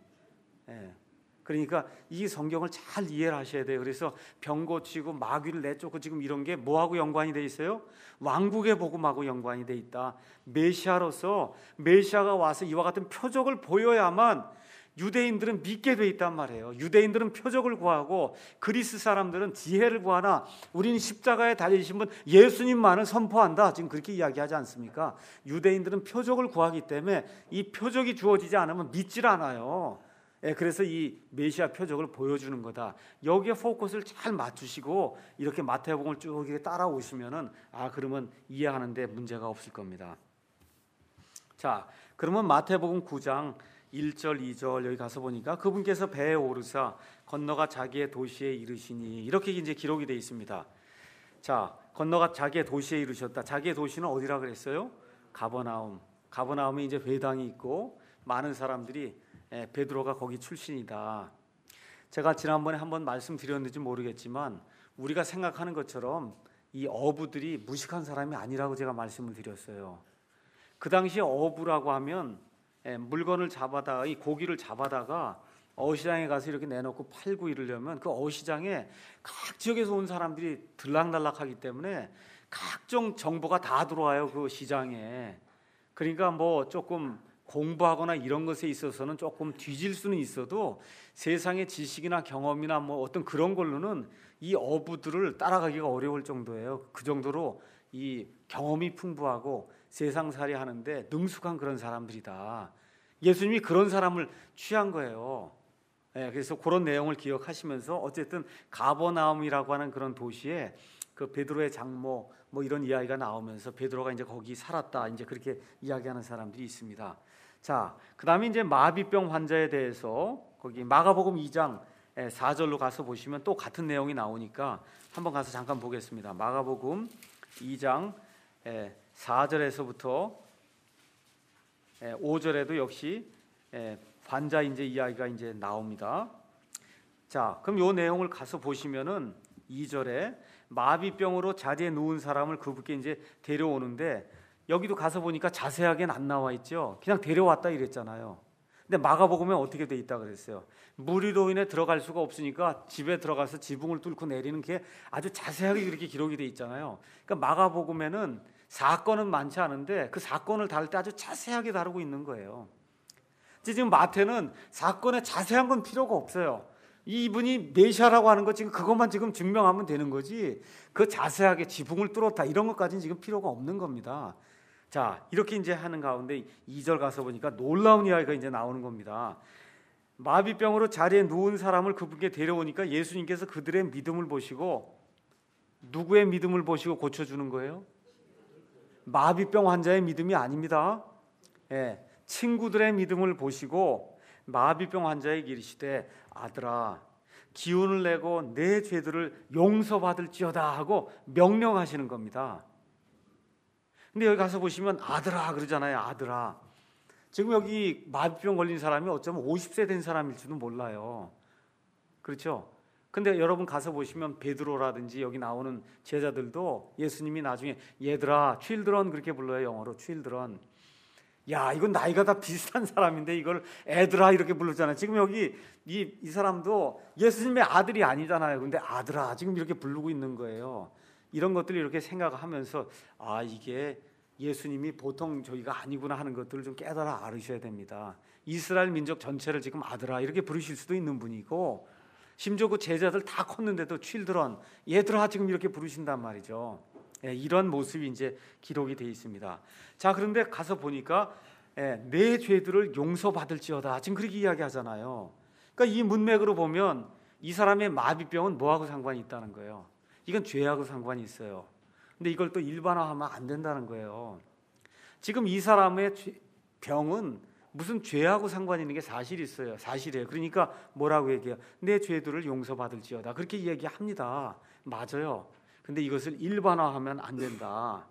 그러니까 이 성경을 잘 이해를 하셔야 돼요. 그래서 병 고치고 마귀를 내쫓고 지금 이런 게 뭐하고 연관이 돼 있어요? 왕국의 복음하고 연관이 돼 있다. 메시아로서, 메시아가 와서 이와 같은 표적을 보여야만 유대인들은 믿게 돼 있단 말이에요. 유대인들은 표적을 구하고 그리스 사람들은 지혜를 구하나 우리는 십자가에 달리신 분 예수님만을 선포한다, 지금 그렇게 이야기하지 않습니까? 유대인들은 표적을 구하기 때문에 이 표적이 주어지지 않으면 믿질 않아요. 그래서 이 메시아 표적을 보여주는 거다. 여기에 포커스를 잘 맞추시고 이렇게 마태복음을 쭉 이렇게 따라오시면은 그러면 이해하는데 문제가 없을 겁니다. 자, 그러면 마태복음 9장 1절 2절 여기 가서 보니까 그분께서 배에 오르사 건너가 자기의 도시에 이르시니, 이렇게 이제 기록이 되어 있습니다. 자, 건너가 자기의 도시에 이르셨다. 자기의 도시는 어디라 그랬어요? 가버나움. 가버나움에 이제 회당이 있고 많은 사람들이 베드로가 거기 출신이다. 제가 지난번에 한번 말씀드렸는지 모르겠지만 우리가 생각하는 것처럼 이 어부들이 무식한 사람이 아니라고 제가 말씀을 드렸어요. 그 당시에 어부라고 하면 물건을 잡아다가, 이 고기를 잡아다가 어시장에 가서 이렇게 내놓고 팔고 이러려면 그 어시장에 각 지역에서 온 사람들이 들락날락하기 때문에 각종 정보가 다 들어와요, 그 시장에. 그러니까 뭐 조금 공부하거나 이런 것에 있어서는 조금 뒤질 수는 있어도 세상의 지식이나 경험이나 뭐 어떤 그런 걸로는 이 어부들을 따라가기가 어려울 정도예요. 그 정도로 이 경험이 풍부하고 세상살이 하는데 능숙한 그런 사람들이다. 예수님이 그런 사람을 취한 거예요. 그래서 그런 내용을 기억하시면서 어쨌든 가버나움이라고 하는 그런 도시에 그 베드로의 장모 뭐 이런 이야기가 나오면서 베드로가 이제 거기 살았다, 이제 그렇게 이야기하는 사람들이 있습니다. 자, 그다음에 이제 마비병 환자에 대해서 거기 마가복음 2장 4절로 가서 보시면 또 같은 내용이 나오니까 한번 가서 잠깐 보겠습니다. 마가복음 2장 4절에서부터 5절에도 역시 환자 이제 이야기가 이제 나옵니다. 자, 그럼 요 내용을 가서 보시면은 2절에 마비병으로 자리에 누운 사람을 그분께 이제 데려오는데 여기도 가서 보니까 자세하게는 안 나와 있죠. 그냥 데려왔다 이랬잖아요. 근데 마가복음에 어떻게 돼 있다 그랬어요? 무리로 인해 들어갈 수가 없으니까 집에 들어가서 지붕을 뚫고 내리는 게 아주 자세하게 그렇게 기록이 돼 있잖아요. 그러니까 마가복음에는 사건은 많지 않은데 그 사건을 다룰 때 아주 자세하게 다루고 있는 거예요. 지금 마태는 사건에 자세한 건 필요가 없어요. 이분이 메시아라고 하는 거 지금 그것만 지금 증명하면 되는 거지 그 자세하게 지붕을 뚫었다 이런 것까지는 지금 필요가 없는 겁니다. 자, 이렇게 이제 하는 가운데 2절 가서 보니까 놀라운 이야기가 이제 나오는 겁니다. 마비병으로 자리에 누운 사람을 그분께 데려오니까 예수님께서 그들의 믿음을 보시고, 누구의 믿음을 보시고 고쳐주는 거예요? 마비병 환자의 믿음이 아닙니다. 친구들의 믿음을 보시고 마비병 환자에게 이르시되 아들아 기운을 내고 내 죄들을 용서받을지어다 하고 명령하시는 겁니다. 근데 여기 가서 보시면 아들아 그러잖아요. 아들아. 지금 여기 마비병 걸린 사람이 어쩌면 50세 된 사람일지도 몰라요. 그렇죠? 근데 여러분 가서 보시면 베드로라든지 여기 나오는 제자들도 예수님이 나중에 얘들아, children 그렇게 불러요. 영어로 children. 야, 이건 나이가 다 비슷한 사람인데 이걸 애들아 이렇게 부르잖아요. 지금 여기 이 사람도 예수님의 아들이 아니잖아요. 근데 아들아 지금 이렇게 부르고 있는 거예요. 이런 것들을 이렇게 생각하면서 아, 이게 예수님이 보통 저희가 아니구나 하는 것들을 좀 깨달아 알으셔야 됩니다. 이스라엘 민족 전체를 지금 아들아 이렇게 부르실 수도 있는 분이고, 심지어 그 제자들 다 컸는데도 children, 얘들아 지금 이렇게 부르신단 말이죠. 이런 모습이 이제 기록이 되어 있습니다. 자, 그런데 가서 보니까 내 죄들을 용서받을지어다 지금 그렇게 이야기하잖아요. 그러니까 이 문맥으로 보면 이 사람의 마비병은 뭐하고 상관이 있다는 거예요? 이건 죄하고 상관이 있어요. 근데 이걸 또 일반화하면 안 된다는 거예요. 지금 이 사람의 병은 무슨 죄하고 상관이 있는 게 사실이 있어요. 사실이에요. 그러니까 뭐라고 얘기해요? 내 죄들을 용서받을지어다 그렇게 얘기합니다. 맞아요. 근데 이것을 일반화하면 안 된다.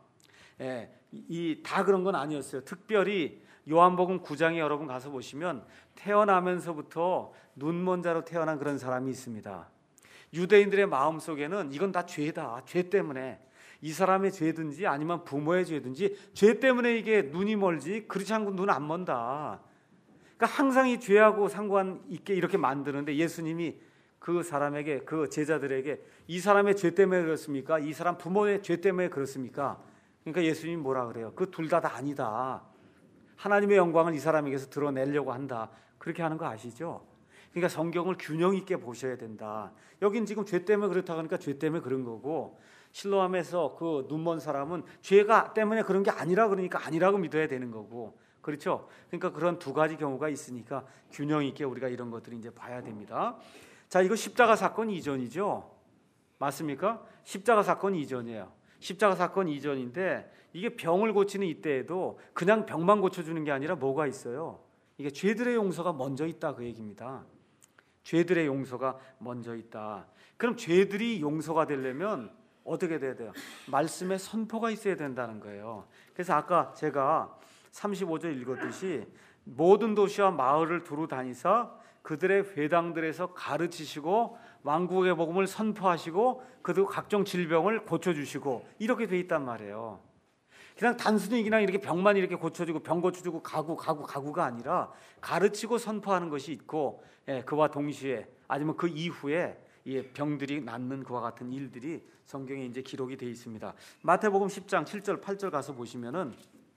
다 그런 건 아니었어요. 특별히 요한복음 9장에 여러분 가서 보시면 태어나면서부터 눈먼 자로 태어난 그런 사람이 있습니다. 유대인들의 마음속에는 이건 다 죄다. 죄 때문에. 이 사람의 죄든지 아니면 부모의 죄든지 죄 때문에 이게 눈이 멀지 그렇지 않고 눈 안 먼다. 그러니까 항상 이 죄하고 상관 있게 이렇게 만드는데 예수님이 그 사람에게, 그 제자들에게 이 사람의 죄 때문에 그렇습니까? 이 사람 부모의 죄 때문에 그렇습니까? 그러니까 예수님이 뭐라 그래요? 그 둘 다 아니다. 하나님의 영광을 이 사람에게서 드러내려고 한다. 그렇게 하는 거 아시죠? 그러니까 성경을 균형 있게 보셔야 된다. 여긴 지금 죄 때문에 그렇다고 하니까 죄 때문에 그런 거고, 실로암에서 그 눈먼 사람은 죄가 때문에 그런 게 아니라 그러니까 아니라고 믿어야 되는 거고, 그렇죠? 그러니까 그런 두 가지 경우가 있으니까 균형 있게 우리가 이런 것들을 이제 봐야 됩니다. 자, 이거 십자가 사건 이전이죠? 맞습니까? 십자가 사건 이전이에요. 십자가 사건 이전인데 이게 병을 고치는 이때에도 그냥 병만 고쳐주는 게 아니라 뭐가 있어요? 이게 죄들의 용서가 먼저 있다 그 얘기입니다. 죄들의 용서가 먼저 있다. 그럼 죄들이 용서가 되려면 어떻게 돼야 돼요? 말씀의 선포가 있어야 된다는 거예요. 그래서 아까 제가 35절 읽었듯이 모든 도시와 마을을 두루 다니사 그들의 회당들에서 가르치시고 왕국의 복음을 선포하시고 그리고 각종 질병을 고쳐주시고 이렇게 돼 있단 말이에요. 그냥 단순히 그냥 이렇게 병만 이렇게 고쳐주고 병 고쳐주고 가구가 아니라 가르치고 선포하는 것이 있고, 그와 동시에 아니면 그 이후에 병들이 낫는 그와 같은 일들이 성경에 이제 기록이 되어 있습니다. 마태복음 10장 7절 8절 가서 보시면은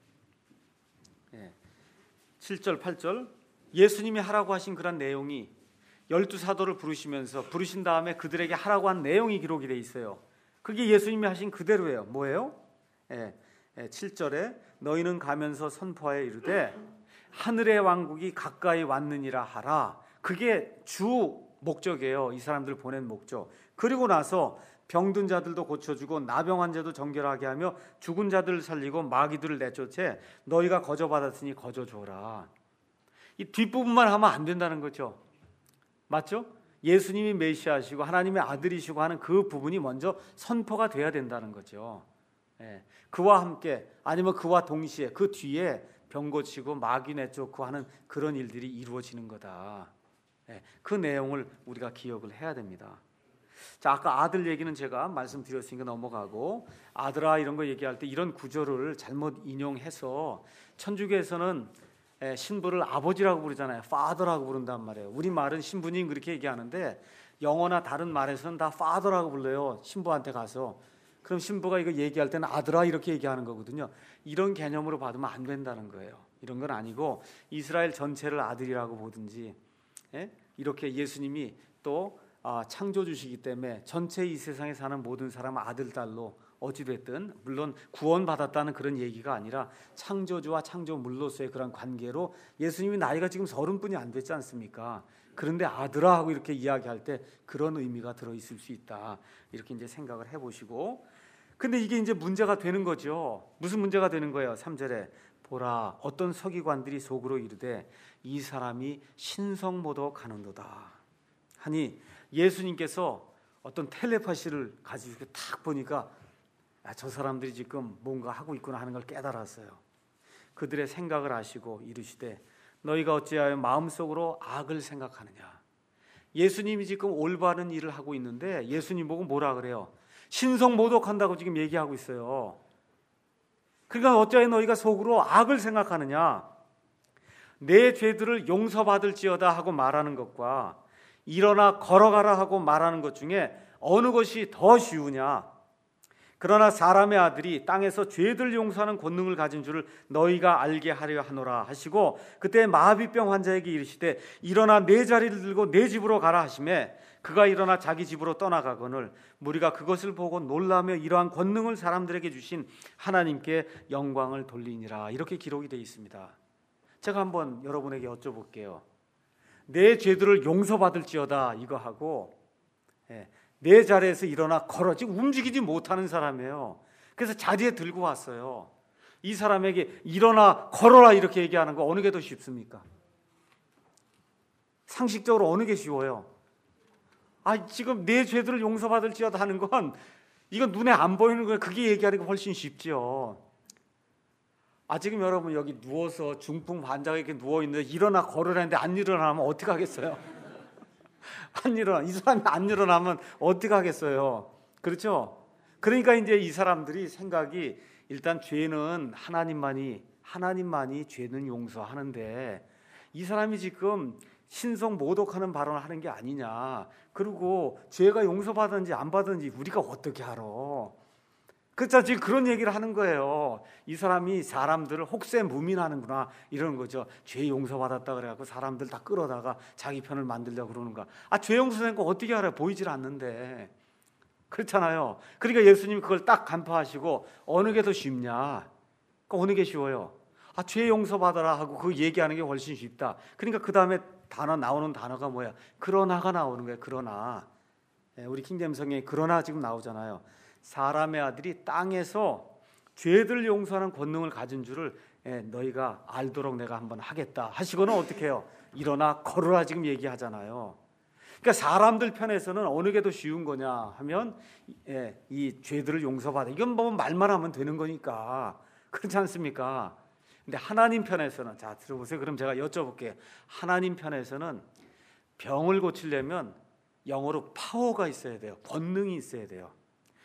7절 8절 예수님이 하라고 하신 그런 내용이 12사도를 부르신 다음에 그들에게 하라고 한 내용이 기록이 되어 있어요. 그게 예수님이 하신 그대로예요. 뭐예요? 7절에 너희는 가면서 선포하여 이르되 하늘의 왕국이 가까이 왔느니라 하라. 그게 주 목적이에요. 이 사람들 보낸 목적. 그리고 나서 병든 자들도 고쳐주고 나병한 자도 정결하게 하며 죽은 자들을 살리고 마귀들을 내쫓아 너희가 거저받았으니 거저줘라. 이 뒷부분만 하면 안 된다는 거죠. 맞죠? 예수님이 메시아시고 하나님의 아들이시고 하는 그 부분이 먼저 선포가 돼야 된다는 거죠. 그와 함께 아니면 그와 동시에 그 뒤에 병 고치고 마귀 내쫓고 하는 그런 일들이 이루어지는 거다. 그 내용을 우리가 기억을 해야 됩니다. 자, 아까 아들 얘기는 제가 말씀드렸으니까 넘어가고, 아들아 이런 거 얘기할 때 이런 구절을 잘못 인용해서 천주교에서는 신부를 아버지라고 부르잖아요. father라고 부른단 말이에요. 우리 말은 신부님 그렇게 얘기하는데 영어나 다른 말에서는 다 father라고 불러요. 신부한테 가서. 그럼 신부가 이거 얘기할 때는 아들아 이렇게 얘기하는 거거든요. 이런 개념으로 받으면 안 된다는 거예요. 이런 건 아니고 이스라엘 전체를 아들이라고 보든지, 이렇게 예수님이 또 창조주시기 때문에 전체 이 세상에 사는 모든 사람은 아들, 딸로 어찌됐든, 물론 구원받았다는 그런 얘기가 아니라 창조주와 창조물로서의 그런 관계로 예수님이 나이가 지금 30뿐이 안 됐지 않습니까? 그런데 아들아 하고 이렇게 이야기할 때 그런 의미가 들어있을 수 있다. 이렇게 이제 생각을 해보시고, 근데 이게 이제 문제가 되는 거죠. 무슨 문제가 되는 거예요? 3절에 보라 어떤 서기관들이 속으로 이르되 이 사람이 신성모독하는도다 하니, 예수님께서 어떤 텔레파시를 가지고 딱 보니까 저 사람들이 지금 뭔가 하고 있구나 하는 걸 깨달았어요. 그들의 생각을 아시고 이르시되 너희가 어찌하여 마음속으로 악을 생각하느냐. 예수님이 지금 올바른 일을 하고 있는데 예수님 보고 뭐라 그래요? 신성모독한다고 지금 얘기하고 있어요. 그러니까 어찌하여 너희가 속으로 악을 생각하느냐. 내 죄들을 용서받을지어다 하고 말하는 것과 일어나 걸어가라 하고 말하는 것 중에 어느 것이 더 쉬우냐. 그러나 사람의 아들이 땅에서 죄들 용서하는 권능을 가진 줄을 너희가 알게 하려 하노라 하시고, 그때 마비병 환자에게 이르시되 일어나 내 자리를 들고 내 집으로 가라 하시매 그가 일어나 자기 집으로 떠나가거늘 무리가 그것을 보고 놀라며 이러한 권능을 사람들에게 주신 하나님께 영광을 돌리니라. 이렇게 기록이 되어 있습니다. 제가 한번 여러분에게 여쭤볼게요. 내 죄들을 용서받을지어다 이거 하고, 내 자리에서 일어나 걸어, 지금 움직이지 못하는 사람이에요. 그래서 자리에 들고 왔어요. 이 사람에게 일어나 걸어라 이렇게 얘기하는 거 어느 게 더 쉽습니까? 상식적으로 어느 게 쉬워요? 지금 내 죄들을 용서받을지어다 하는 건 이건 눈에 안 보이는 거예요. 그게 얘기하는 게 훨씬 쉽죠. 지금 여러분 여기 누워서 중풍 환자가 이렇게 누워있는데 일어나 걸으라는데 안 일어나면 어떻게 하겠어요? 안 일어나. 이 사람이 안 일어나면 어떻게 하겠어요? 그렇죠? 그러니까 이제 이 사람들이 생각이, 일단 죄는 하나님만이 죄는 용서하는데 이 사람이 지금 신성 모독하는 발언을 하는 게 아니냐. 그리고 죄가 용서받았는지 안 받았는지 우리가 어떻게 알아? 그렇죠. 지금 그런 얘기를 하는 거예요. 이 사람이 사람들을 혹세무민하는구나 이러는 거죠. 죄 용서받았다 그래갖고 사람들 다 끌어다가 자기 편을 만들려고 그러는가. 죄 용서된 거 어떻게 알아요? 보이질 않는데. 그렇잖아요. 그러니까 예수님이 그걸 딱 간파하시고 어느 게 더 쉽냐? 어느 게 쉬워요? 죄 용서받아라 하고 그 얘기하는 게 훨씬 쉽다. 그러니까 그 다음에 나오는 단어가 뭐야? 그러나가 나오는 거예요. 그러나. 우리 킹제임 성경에 그러나 지금 나오잖아요. 사람의 아들이 땅에서 죄들 용서하는 권능을 가진 줄을 너희가 알도록 내가 한번 하겠다 하시고는 어떻게 해요? 일어나 걸으라 지금 얘기하잖아요. 그러니까 사람들 편에서는 어느 게 더 쉬운 거냐 하면 이 죄들을 용서받아. 이건 뭐 말만 하면 되는 거니까. 그렇지 않습니까? 근데 하나님 편에서는, 자 들어보세요. 그럼 제가 여쭤볼게요. 하나님 편에서는 병을 고치려면 영어로 파워가 있어야 돼요. 권능이 있어야 돼요.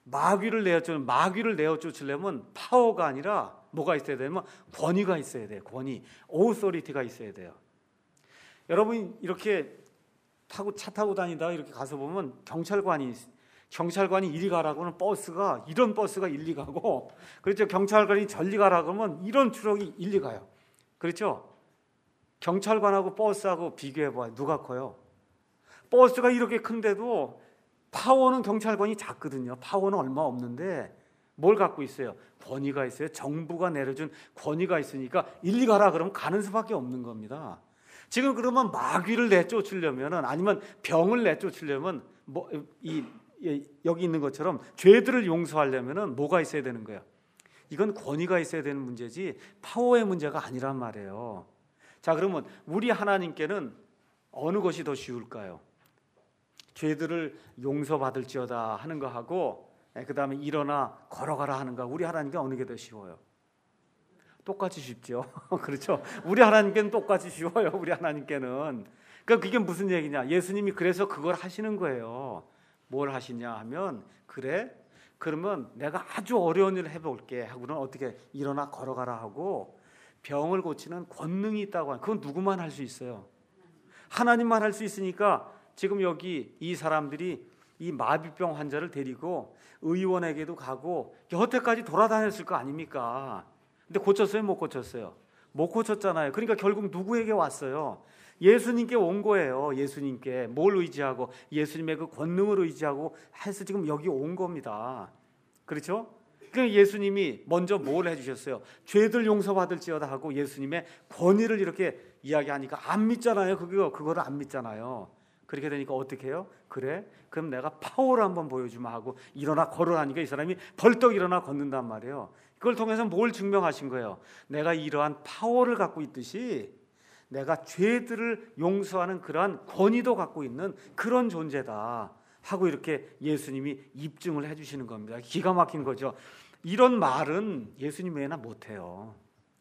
마귀를 내어 쫓으려면 파워가 아니라 뭐가 있어야 되냐면 권위가 있어야 돼요. 권위, 오소리티가 있어야 돼요. 여러분 이렇게 차 타고 다니다가 이렇게 가서 보면 경찰관이 이리 가라고 하면 버스가 이런 버스가 일리 가고, 그렇죠. 경찰관이 저리 가라고 하면 이런 트럭이 일리 가요. 그렇죠. 경찰관하고 버스하고 비교해 봐요. 누가 커요? 버스가 이렇게 큰데도 파워는 경찰관이 작거든요. 파워는 얼마 없는데 뭘 갖고 있어요? 권위가 있어요. 정부가 내려준 권위가 있으니까 일리 가라 그러면 가는 수밖에 없는 겁니다. 지금 그러면 마귀를 내쫓으려면, 아니면 병을 내쫓으려면 여기 있는 것처럼 죄들을 용서하려면 뭐가 있어야 되는 거예요? 이건 권위가 있어야 되는 문제지 파워의 문제가 아니란 말이에요. 자, 그러면 우리 하나님께는 어느 것이 더 쉬울까요? 죄들을 용서받을지어다 하는 거하고, 그 다음에 일어나 걸어가라 하는 거, 우리 하나님께 어느 게 더 쉬워요? 똑같이 쉽죠. 그렇죠. 우리 하나님께는 똑같이 쉬워요. 우리 하나님께는. 그러니까 그게 무슨 얘기냐? 예수님이 그래서 그걸 하시는 거예요. 뭘 하시냐 하면, 그래? 그러면 내가 아주 어려운 일을 해볼게 하고는 어떻게 일어나 걸어가라 하고 병을 고치는 권능이 있다고 하는, 그건 누구만 할 수 있어요? 하나님만 할 수 있으니까 지금 여기 이 사람들이 이 마비병 환자를 데리고 의원에게도 가고 여태까지 돌아다녔을 거 아닙니까? 근데 고쳤어요? 못 고쳤어요? 못 고쳤잖아요. 그러니까 결국 누구에게 왔어요? 예수님께 온 거예요. 예수님께 뭘 의지하고, 예수님의 그 권능을 의지하고 해서 지금 여기 온 겁니다. 그렇죠? 그러니까 예수님이 먼저 뭘 해주셨어요? 죄들 용서받을지어다 하고 예수님의 권위를 이렇게 이야기하니까 안 믿잖아요. 그거를 안 믿잖아요. 그렇게 되니까 어떻게 해요? 그래? 그럼 내가 파워를 한번 보여주마 하고 일어나 걸어가니까 이 사람이 벌떡 일어나 걷는단 말이에요. 그걸 통해서 뭘 증명하신 거예요? 내가 이러한 파워를 갖고 있듯이 내가 죄들을 용서하는 그러한 권위도 갖고 있는 그런 존재다 하고 이렇게 예수님이 입증을 해주시는 겁니다. 기가 막힌 거죠. 이런 말은 예수님 외에나 못해요.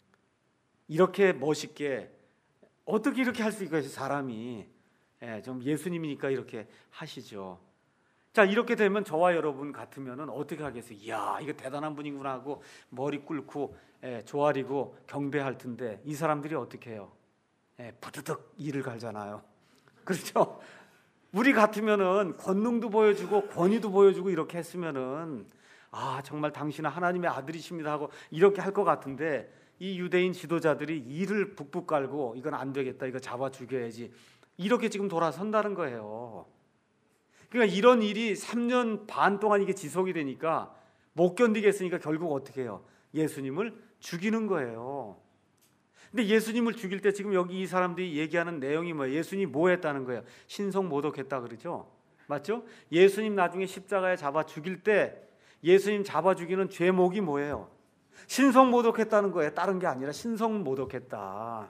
이렇게 멋있게 어떻게 이렇게 할 수 있겠어요? 사람이. 좀 예수님이니까 이렇게 하시죠. 자, 이렇게 되면 저와 여러분 같으면 어떻게 하겠어요? 이야, 이거 대단한 분이구나 하고 머리 꿇고 조아리고 경배할 텐데, 이 사람들이 어떻게 해요? 부드득 이를 갈잖아요. 그렇죠? 우리 같으면은 권능도 보여주고 권위도 보여주고 이렇게 했으면은 정말 당신은 하나님의 아들이십니다 하고 이렇게 할 것 같은데, 이 유대인 지도자들이 이를 북북 깔고 이건 안 되겠다, 이거 잡아 죽여야지, 이렇게 지금 돌아선다는 거예요. 그러니까 이런 일이 3년 반 동안 이게 지속이 되니까 못 견디겠으니까 결국 어떻게 해요? 예수님을 죽이는 거예요. 근데 예수님을 죽일 때 지금 여기 이 사람들이 얘기하는 내용이 뭐예요? 예수님이 뭐 했다는 거예요? 신성모독했다 그러죠? 맞죠? 예수님 나중에 십자가에 잡아 죽일 때 예수님 잡아 죽이는 죄목이 뭐예요? 신성모독했다는 거예요. 다른 게 아니라 신성모독했다.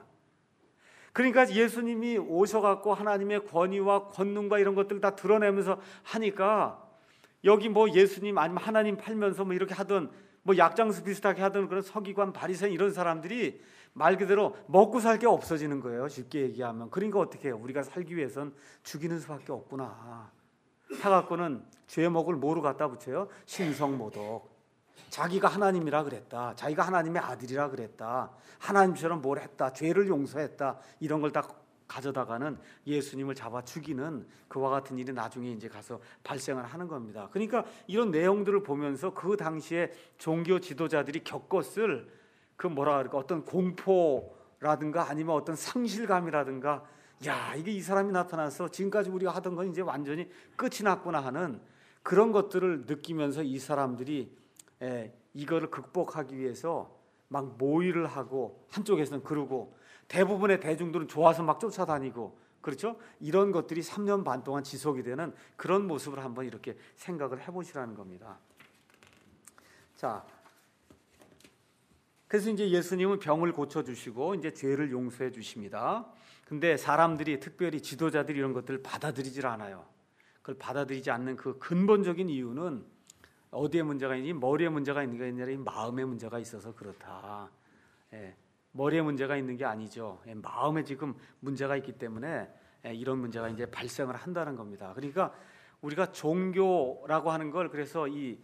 그러니까 예수님이 오셔갖고 하나님의 권위와 권능과 이런 것들을 다 드러내면서 하니까, 여기 뭐 예수님 아니면 하나님 팔면서 뭐 이렇게 하던, 뭐 약장수 비슷하게 하던 그런 서기관, 바리새인 이런 사람들이 말 그대로 먹고 살 게 없어지는 거예요. 쉽게 얘기하면. 그러니까 어떻게 해요? 우리가 살기 위해선 죽이는 수밖에 없구나 해갖고는 죄목을 뭐로 갖다 붙여요? 신성모독. 자기가 하나님이라 그랬다, 자기가 하나님의 아들이라 그랬다, 하나님처럼 뭘 했다, 죄를 용서했다, 이런 걸 다 가져다가는 예수님을 잡아 죽이는 그와 같은 일이 나중에 이제 가서 발생을 하는 겁니다. 그러니까 이런 내용들을 보면서 그 당시에 종교 지도자들이 겪었을 그 뭐라 그럴까, 어떤 공포라든가 아니면 어떤 상실감이라든가, 야, 이게 이 사람이 나타나서 지금까지 우리가 하던 건 이제 완전히 끝이 났구나 하는 그런 것들을 느끼면서 이 사람들이 이거를 극복하기 위해서 막 모의를 하고, 한쪽에서는 그러고, 대부분의 대중들은 좋아서 막 쫓아다니고, 그렇죠? 이런 것들이 3년 반 동안 지속이 되는 그런 모습을 한번 이렇게 생각을 해보시라는 겁니다. 자, 그래서 이제 예수님은 병을 고쳐주시고 이제 죄를 용서해 주십니다. 근데 사람들이, 특별히 지도자들이 이런 것들을 받아들이질 않아요. 그걸 받아들이지 않는 그 근본적인 이유는 어디에 문제가 있니? 머리에 문제가 있는 게 아니라 마음에 문제가 있어서 그렇다. 머리에 문제가 있는 게 아니죠. 마음에 지금 문제가 있기 때문에 이런 문제가 이제 발생을 한다는 겁니다. 그러니까 우리가 종교라고 하는 걸, 그래서 이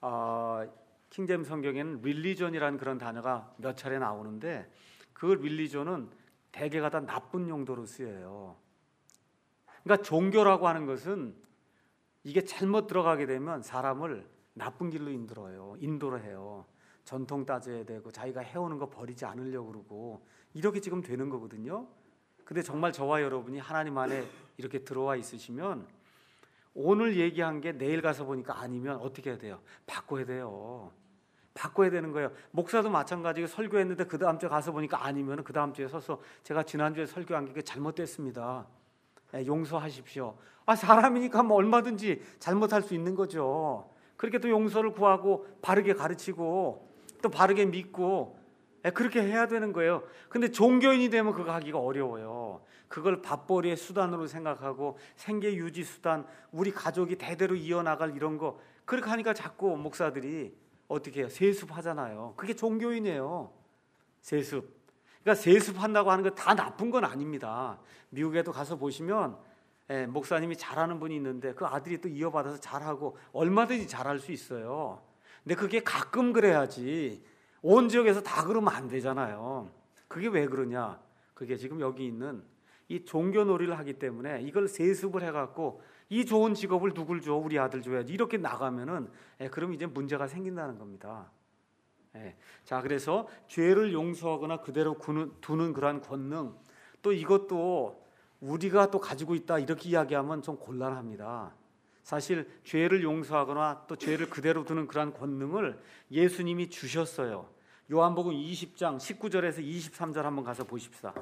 킹제임스 성경에는 릴리전이라는 그런 단어가 몇 차례 나오는데 그 릴리전은 대개가 다 나쁜 용도로 쓰여요. 그러니까 종교라고 하는 것은 이게 잘못 들어가게 되면 사람을 나쁜 길로 인도를 해요. 전통 따져야 되고 자기가 해오는 거 버리지 않으려고 그러고 이렇게 지금 되는 거거든요. 근데 정말 저와 여러분이 하나님 안에 이렇게 들어와 있으시면 오늘 얘기한 게 내일 가서 보니까 아니면 어떻게 해야 돼요? 바꿔야 돼요. 바꿔야 되는 거예요. 목사도 마찬가지로 설교했는데 그 다음 주에 가서 보니까 아니면 그 다음 주에 서서 제가 지난주에 설교한 게 잘못됐습니다. 용서하십시오. 사람이니까 뭐 얼마든지 잘못할 수 있는 거죠. 그렇게 또 용서를 구하고 바르게 가르치고 또 바르게 믿고 그렇게 해야 되는 거예요. 근데 종교인이 되면 그거 하기가 어려워요. 그걸 밥벌이의 수단으로 생각하고 생계 유지 수단, 우리 가족이 대대로 이어나갈 이런 거 그렇게 하니까 자꾸 목사들이 어떻게 해요? 세습하잖아요. 그게 종교인이에요. 세습. 그러니까 세습한다고 하는 거 다 나쁜 건 아닙니다. 미국에도 가서 보시면 목사님이 잘하는 분이 있는데 그 아들이 또 이어받아서 잘하고 얼마든지 잘할 수 있어요. 근데 그게 가끔 그래야지 온 지역에서 다 그러면 안 되잖아요. 그게 왜 그러냐? 그게 지금 여기 있는 이 종교놀이를 하기 때문에 이걸 세습을 해갖고 이 좋은 직업을 누굴 줘? 우리 아들 줘야지. 이렇게 나가면은 그럼 이제 문제가 생긴다는 겁니다. 자, 그래서 죄를 용서하거나 그대로 두는 그러한 권능, 또 이것도 우리가 또 가지고 있다 이렇게 이야기하면 좀 곤란합니다. 사실 죄를 용서하거나 또 죄를 그대로 두는 그러한 권능을 예수님이 주셨어요. 요한복음 20장 19절에서 23절 한번 가서 보십시다.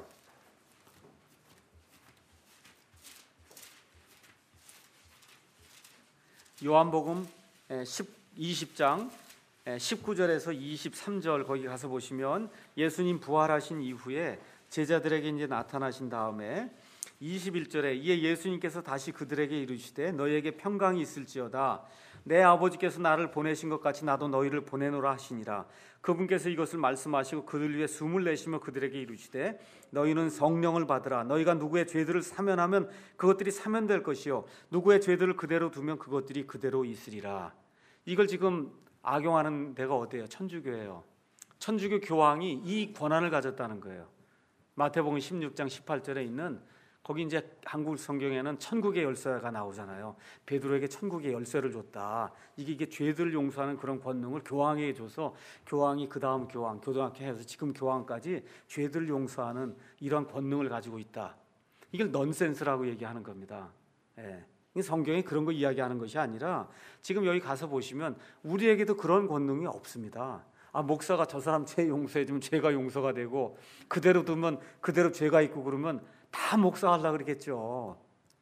요한복음 20장 19절에서 23절 거기 가서 보시면 예수님 부활하신 이후에 제자들에게 이제 나타나신 다음에 21절에 이에 예수님께서 다시 그들에게 이르시되 너희에게 평강이 있을지어다. 내 아버지께서 나를 보내신 것 같이 나도 너희를 보내노라 하시니라. 그분께서 이것을 말씀하시고 그들 위해 숨을 내쉬며 그들에게 이르시되 너희는 성령을 받으라. 너희가 누구의 죄들을 사면하면 그것들이 사면될 것이요 누구의 죄들을 그대로 두면 그것들이 그대로 있으리라. 이걸 지금 악용하는 데가 어디예요? 천주교예요. 천주교 교황이 이 권한을 가졌다는 거예요. 마태복음 16장 18절에 있는 거기 이제 한국 성경에는 천국의 열쇠가 나오잖아요. 베드로에게 천국의 열쇠를 줬다. 이게 죄들을 용서하는 그런 권능을 교황에게 줘서 교황이 그 다음 교황, 교동학회 해서 지금 교황까지 죄들을 용서하는 이런 권능을 가지고 있다. 이걸 넌센스라고 얘기하는 겁니다. 성경이 그런 거 이야기하는 것이 아니라 지금 여기 가서 보시면 우리에게도 그런 권능이 없습니다. 목사가 저 사람 죄 용서해주면 죄가 용서가 되고 그대로 두면 그대로 죄가 있고 그러면 다 목사하려고 그러겠죠.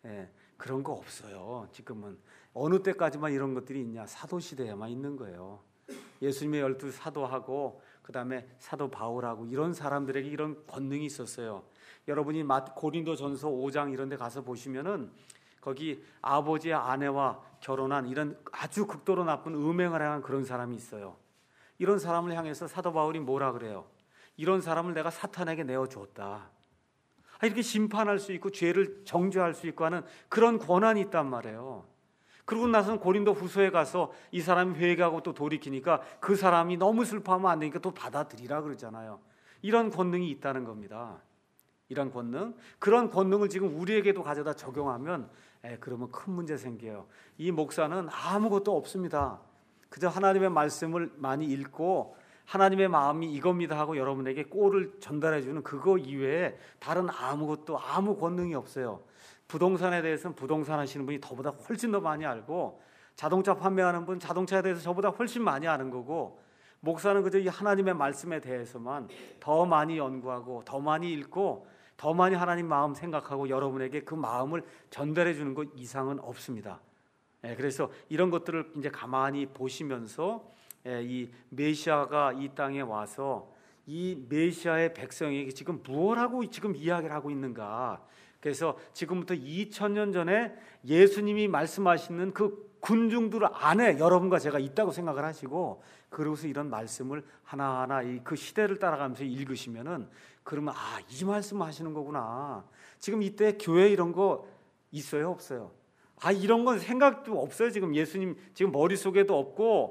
그런 거 없어요. 지금은 어느 때까지만 이런 것들이 있냐? 사도시대에만 있는 거예요. 예수님의 12 사도하고 그 다음에 사도 바울하고 이런 사람들에게 이런 권능이 있었어요. 여러분이 고린도전서 5장 이런 데 가서 보시면은 거기 아버지의 아내와 결혼한 이런 아주 극도로 나쁜 음행을 행한 그런 사람이 있어요. 이런 사람을 향해서 사도 바울이 뭐라 그래요? 이런 사람을 내가 사탄에게 내어주었다. 이렇게 심판할 수 있고 죄를 정죄할 수 있고 하는 그런 권한이 있단 말이에요. 그러고 나서는 고린도 후서에 가서 이 사람이 회개하고 또 돌이키니까 그 사람이 너무 슬퍼하면 안 되니까 또 받아들이라 그러잖아요. 이런 권능이 있다는 겁니다. 이런 권능, 그런 권능을 지금 우리에게도 가져다 적용하면 그러면 큰 문제 생겨요. 이 목사는 아무것도 없습니다. 그저 하나님의 말씀을 많이 읽고 하나님의 마음이 이겁니다 하고 여러분에게 꼴을 전달해 주는 그거 이외에 다른 아무것도 아무 권능이 없어요. 부동산에 대해서는 부동산 하시는 분이 저보다 훨씬 더 많이 알고 자동차 판매하는 분 자동차에 대해서 저보다 훨씬 많이 아는 거고 목사는 그저 이 하나님의 말씀에 대해서만 더 많이 연구하고 더 많이 읽고 더 많이 하나님 마음 생각하고 여러분에게 그 마음을 전달해 주는 것 이상은 없습니다. 그래서 이런 것들을 이제 가만히 보시면서 이 메시아가 이 땅에 와서 이 메시아의 백성에게 지금 무엇 하고 지금 이야기를 하고 있는가? 그래서 지금부터 2000년 전에 예수님이 말씀하시는 그 군중들 안에 여러분과 제가 있다고 생각을 하시고 그러고서 이런 말씀을 하나하나 그 시대를 따라가면서 읽으시면은 그러면 이 말씀 하시는 거구나. 지금 이때 교회 이런 거 있어요, 없어요? 이런 건 생각도 없어요. 지금 예수님 지금 머릿속에도 없고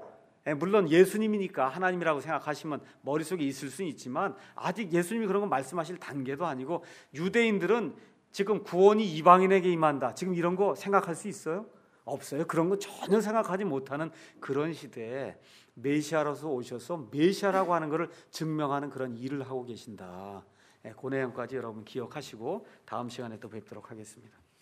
물론 예수님이니까 하나님이라고 생각하시면 머릿속에 있을 수는 있지만 아직 예수님이 그런 거 말씀하실 단계도 아니고 유대인들은 지금 구원이 이방인에게 임한다. 지금 이런 거 생각할 수 있어요? 없어요. 그런 거 전혀 생각하지 못하는 그런 시대에 메시아로서 오셔서 메시아라고 하는 것을 증명하는 그런 일을 하고 계신다. 그 내용까지 여러분 기억하시고 다음 시간에 또 뵙도록 하겠습니다.